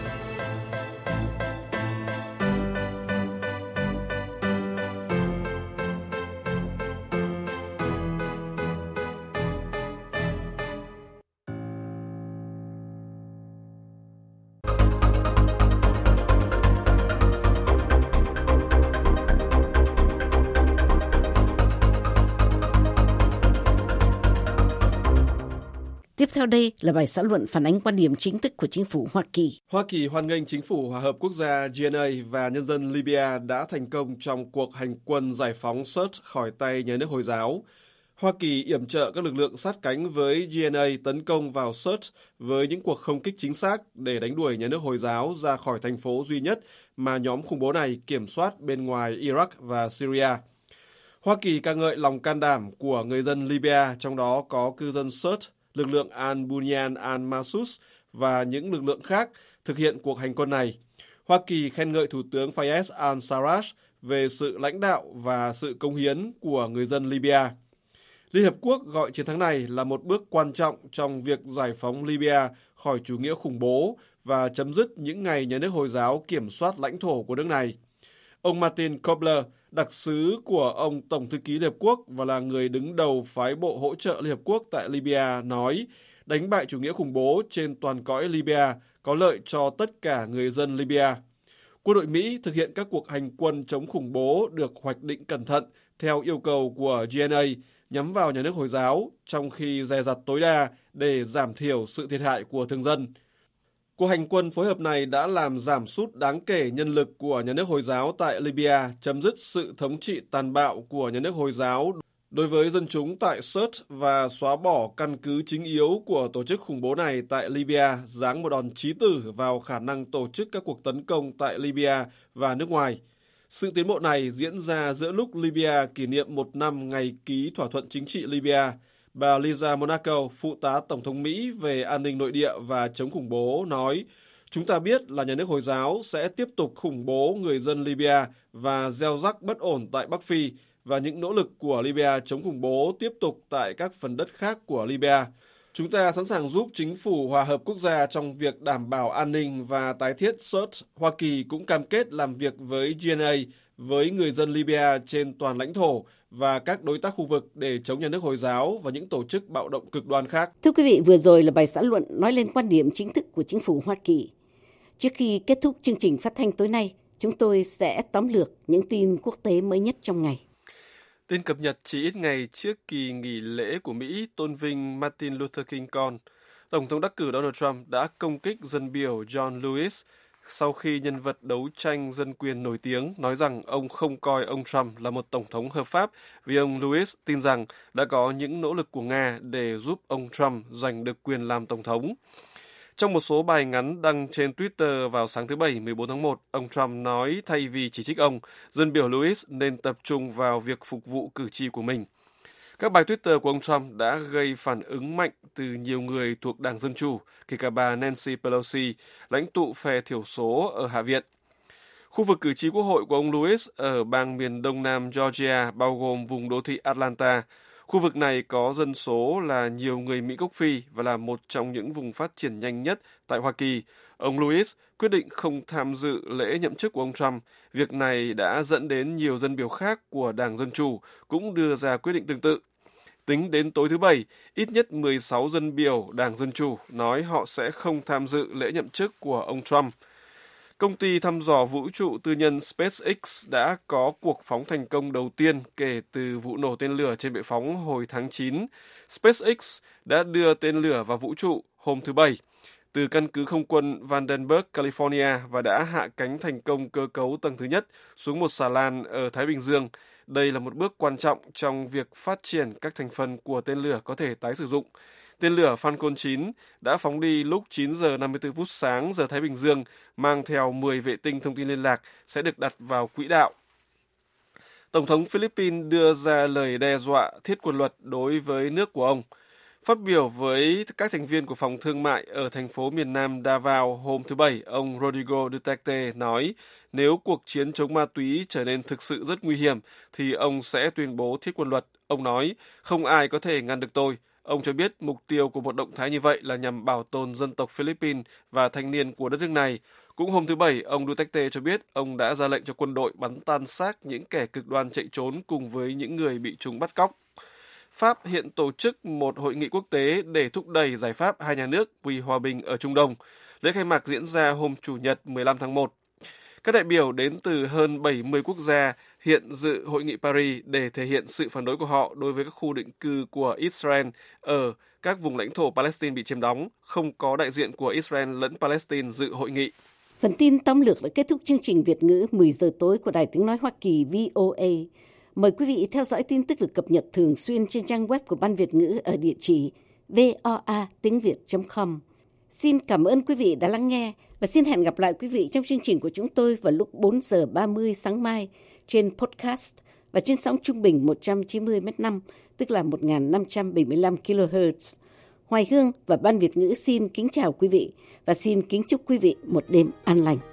[SPEAKER 3] Tiếp theo đây là bài xã luận phản ánh quan điểm chính thức của chính phủ Hoa Kỳ.
[SPEAKER 4] Hoa Kỳ hoan nghênh chính phủ Hòa hợp Quốc gia G N A và nhân dân Libya đã thành công trong cuộc hành quân giải phóng Sirte khỏi tay nhà nước Hồi giáo. Hoa Kỳ yểm trợ các lực lượng sát cánh với G N A tấn công vào Sirte với những cuộc không kích chính xác để đánh đuổi nhà nước Hồi giáo ra khỏi thành phố duy nhất mà nhóm khủng bố này kiểm soát bên ngoài Iraq và Syria. Hoa Kỳ ca ngợi lòng can đảm của người dân Libya, trong đó có cư dân Sirte, lực lượng Al-Bunyan al-Masus và những lực lượng khác thực hiện cuộc hành quân này. Hoa Kỳ khen ngợi Thủ tướng Fayez al-Sarraj về sự lãnh đạo và sự cống hiến của người dân Libya. Liên Hợp Quốc gọi chiến thắng này là một bước quan trọng trong việc giải phóng Libya khỏi chủ nghĩa khủng bố và chấm dứt những ngày nhà nước Hồi giáo kiểm soát lãnh thổ của nước này. Ông Martin Kobler, đặc sứ của ông Tổng thư ký Liên Hợp Quốc và là người đứng đầu phái bộ hỗ trợ Liên Hợp Quốc tại Libya, nói đánh bại chủ nghĩa khủng bố trên toàn cõi Libya, có lợi cho tất cả người dân Libya. Quân đội Mỹ thực hiện các cuộc hành quân chống khủng bố được hoạch định cẩn thận theo yêu cầu của G N A nhắm vào nhà nước Hồi giáo, trong khi dè dặt tối đa để giảm thiểu sự thiệt hại của thường dân. Cuộc hành quân phối hợp này đã làm giảm sút đáng kể nhân lực của nhà nước Hồi giáo tại Libya, chấm dứt sự thống trị tàn bạo của nhà nước Hồi giáo đối với dân chúng tại Sirte và xóa bỏ căn cứ chính yếu của tổ chức khủng bố này tại Libya, giáng một đòn chí tử vào khả năng tổ chức các cuộc tấn công tại Libya và nước ngoài. Sự tiến bộ này diễn ra giữa lúc Libya kỷ niệm một năm ngày ký thỏa thuận chính trị Libya. Bà Lisa Monaco, phụ tá Tổng thống Mỹ về an ninh nội địa và chống khủng bố, nói: "Chúng ta biết là nhà nước Hồi giáo sẽ tiếp tục khủng bố người dân Libya và gieo rắc bất ổn tại Bắc Phi, và những nỗ lực của Libya chống khủng bố tiếp tục tại các phần đất khác của Libya. Chúng ta sẵn sàng giúp chính phủ hòa hợp quốc gia trong việc đảm bảo an ninh và tái thiết Sirte. Hoa Kỳ cũng cam kết làm việc với G N A, với người dân Libya trên toàn lãnh thổ và các đối tác khu vực để chống nhà nước Hồi giáo và những tổ chức bạo động cực đoan khác."
[SPEAKER 3] Thưa quý vị, vừa rồi là bài xã luận nói lên quan điểm chính thức của chính phủ Hoa Kỳ. Trước khi kết thúc chương trình phát thanh tối nay, chúng tôi sẽ tóm lược những tin quốc tế mới nhất trong ngày.
[SPEAKER 4] Tin cập nhật chỉ ít ngày trước kỳ nghỉ lễ của Mỹ tôn vinh Martin Luther King Con, Tổng thống đắc cử Donald Trump đã công kích dân biểu John Lewis sau khi nhân vật đấu tranh dân quyền nổi tiếng nói rằng ông không coi ông Trump là một tổng thống hợp pháp vì ông Lewis tin rằng đã có những nỗ lực của Nga để giúp ông Trump giành được quyền làm tổng thống. Trong một số bài ngắn đăng trên Twitter vào sáng thứ Bảy mười bốn tháng một, ông Trump nói thay vì chỉ trích ông, dân biểu Lewis nên tập trung vào việc phục vụ cử tri của mình. Các bài Twitter của ông Trump đã gây phản ứng mạnh từ nhiều người thuộc Đảng Dân Chủ, kể cả bà Nancy Pelosi, lãnh tụ phe thiểu số ở Hạ viện. Khu vực cử tri quốc hội của ông Lewis ở bang miền đông nam Georgia bao gồm vùng đô thị Atlanta. Khu vực này có dân số là nhiều người Mỹ gốc Phi và là một trong những vùng phát triển nhanh nhất tại Hoa Kỳ. Ông Lewis quyết định không tham dự lễ nhậm chức của ông Trump. Việc này đã dẫn đến nhiều dân biểu khác của Đảng Dân Chủ cũng đưa ra quyết định tương tự. Tính đến tối thứ Bảy, ít nhất mười sáu dân biểu Đảng Dân Chủ nói họ sẽ không tham dự lễ nhậm chức của ông Trump. Công ty thăm dò vũ trụ tư nhân SpaceX đã có cuộc phóng thành công đầu tiên kể từ vụ nổ tên lửa trên bệ phóng hồi tháng chín. SpaceX đã đưa tên lửa vào vũ trụ hôm thứ Bảy từ căn cứ không quân Vandenberg, California và đã hạ cánh thành công cơ cấu tầng thứ nhất xuống một xà lan ở Thái Bình Dương. Đây là một bước quan trọng trong việc phát triển các thành phần của tên lửa có thể tái sử dụng. Tên lửa Falcon chín đã phóng đi lúc chín giờ năm mươi tư phút sáng giờ Thái Bình Dương, mang theo mười vệ tinh thông tin liên lạc sẽ được đặt vào quỹ đạo. Tổng thống Philippines đưa ra lời đe dọa thiết quân luật đối với nước của ông. Phát biểu với các thành viên của phòng thương mại ở thành phố miền Nam Davao hôm thứ Bảy, ông Rodrigo Duterte nói nếu cuộc chiến chống ma túy trở nên thực sự rất nguy hiểm thì ông sẽ tuyên bố thiết quân luật. Ông nói, không ai có thể ngăn được tôi. Ông cho biết mục tiêu của một động thái như vậy là nhằm bảo tồn dân tộc Philippines và thanh niên của đất nước này. Cũng hôm thứ Bảy, ông Duterte cho biết ông đã ra lệnh cho quân đội bắn tan xác những kẻ cực đoan chạy trốn cùng với những người bị chúng bắt cóc. Pháp hiện tổ chức một hội nghị quốc tế để thúc đẩy giải pháp hai nhà nước vì hòa bình ở Trung Đông. Lễ khai mạc diễn ra hôm Chủ nhật mười lăm tháng một. Các đại biểu đến từ hơn bảy mươi quốc gia hiện dự hội nghị Paris để thể hiện sự phản đối của họ đối với các khu định cư của Israel ở các vùng lãnh thổ Palestine bị chiếm đóng. Không có đại diện của Israel lẫn Palestine dự hội nghị.
[SPEAKER 3] Phần tin tóm lược đã kết thúc chương trình Việt ngữ mười giờ tối của Đài Tiếng Nói Hoa Kỳ V O A. Mời quý vị theo dõi tin tức được cập nhật thường xuyên trên trang web của Ban Việt ngữ ở địa chỉ voa tiếng việt chấm com. Xin cảm ơn quý vị đã lắng nghe và xin hẹn gặp lại quý vị trong chương trình của chúng tôi vào lúc bốn giờ ba mươi sáng mai trên podcast và trên sóng trung bình một trăm chín mươi mét năm, tức là một nghìn năm trăm bảy mươi lăm ki lô héc. Hoài Hương và Ban Việt ngữ xin kính chào quý vị và xin kính chúc quý vị một đêm an lành.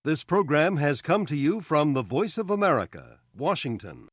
[SPEAKER 1] This program has come to you from the Voice of America, Washington.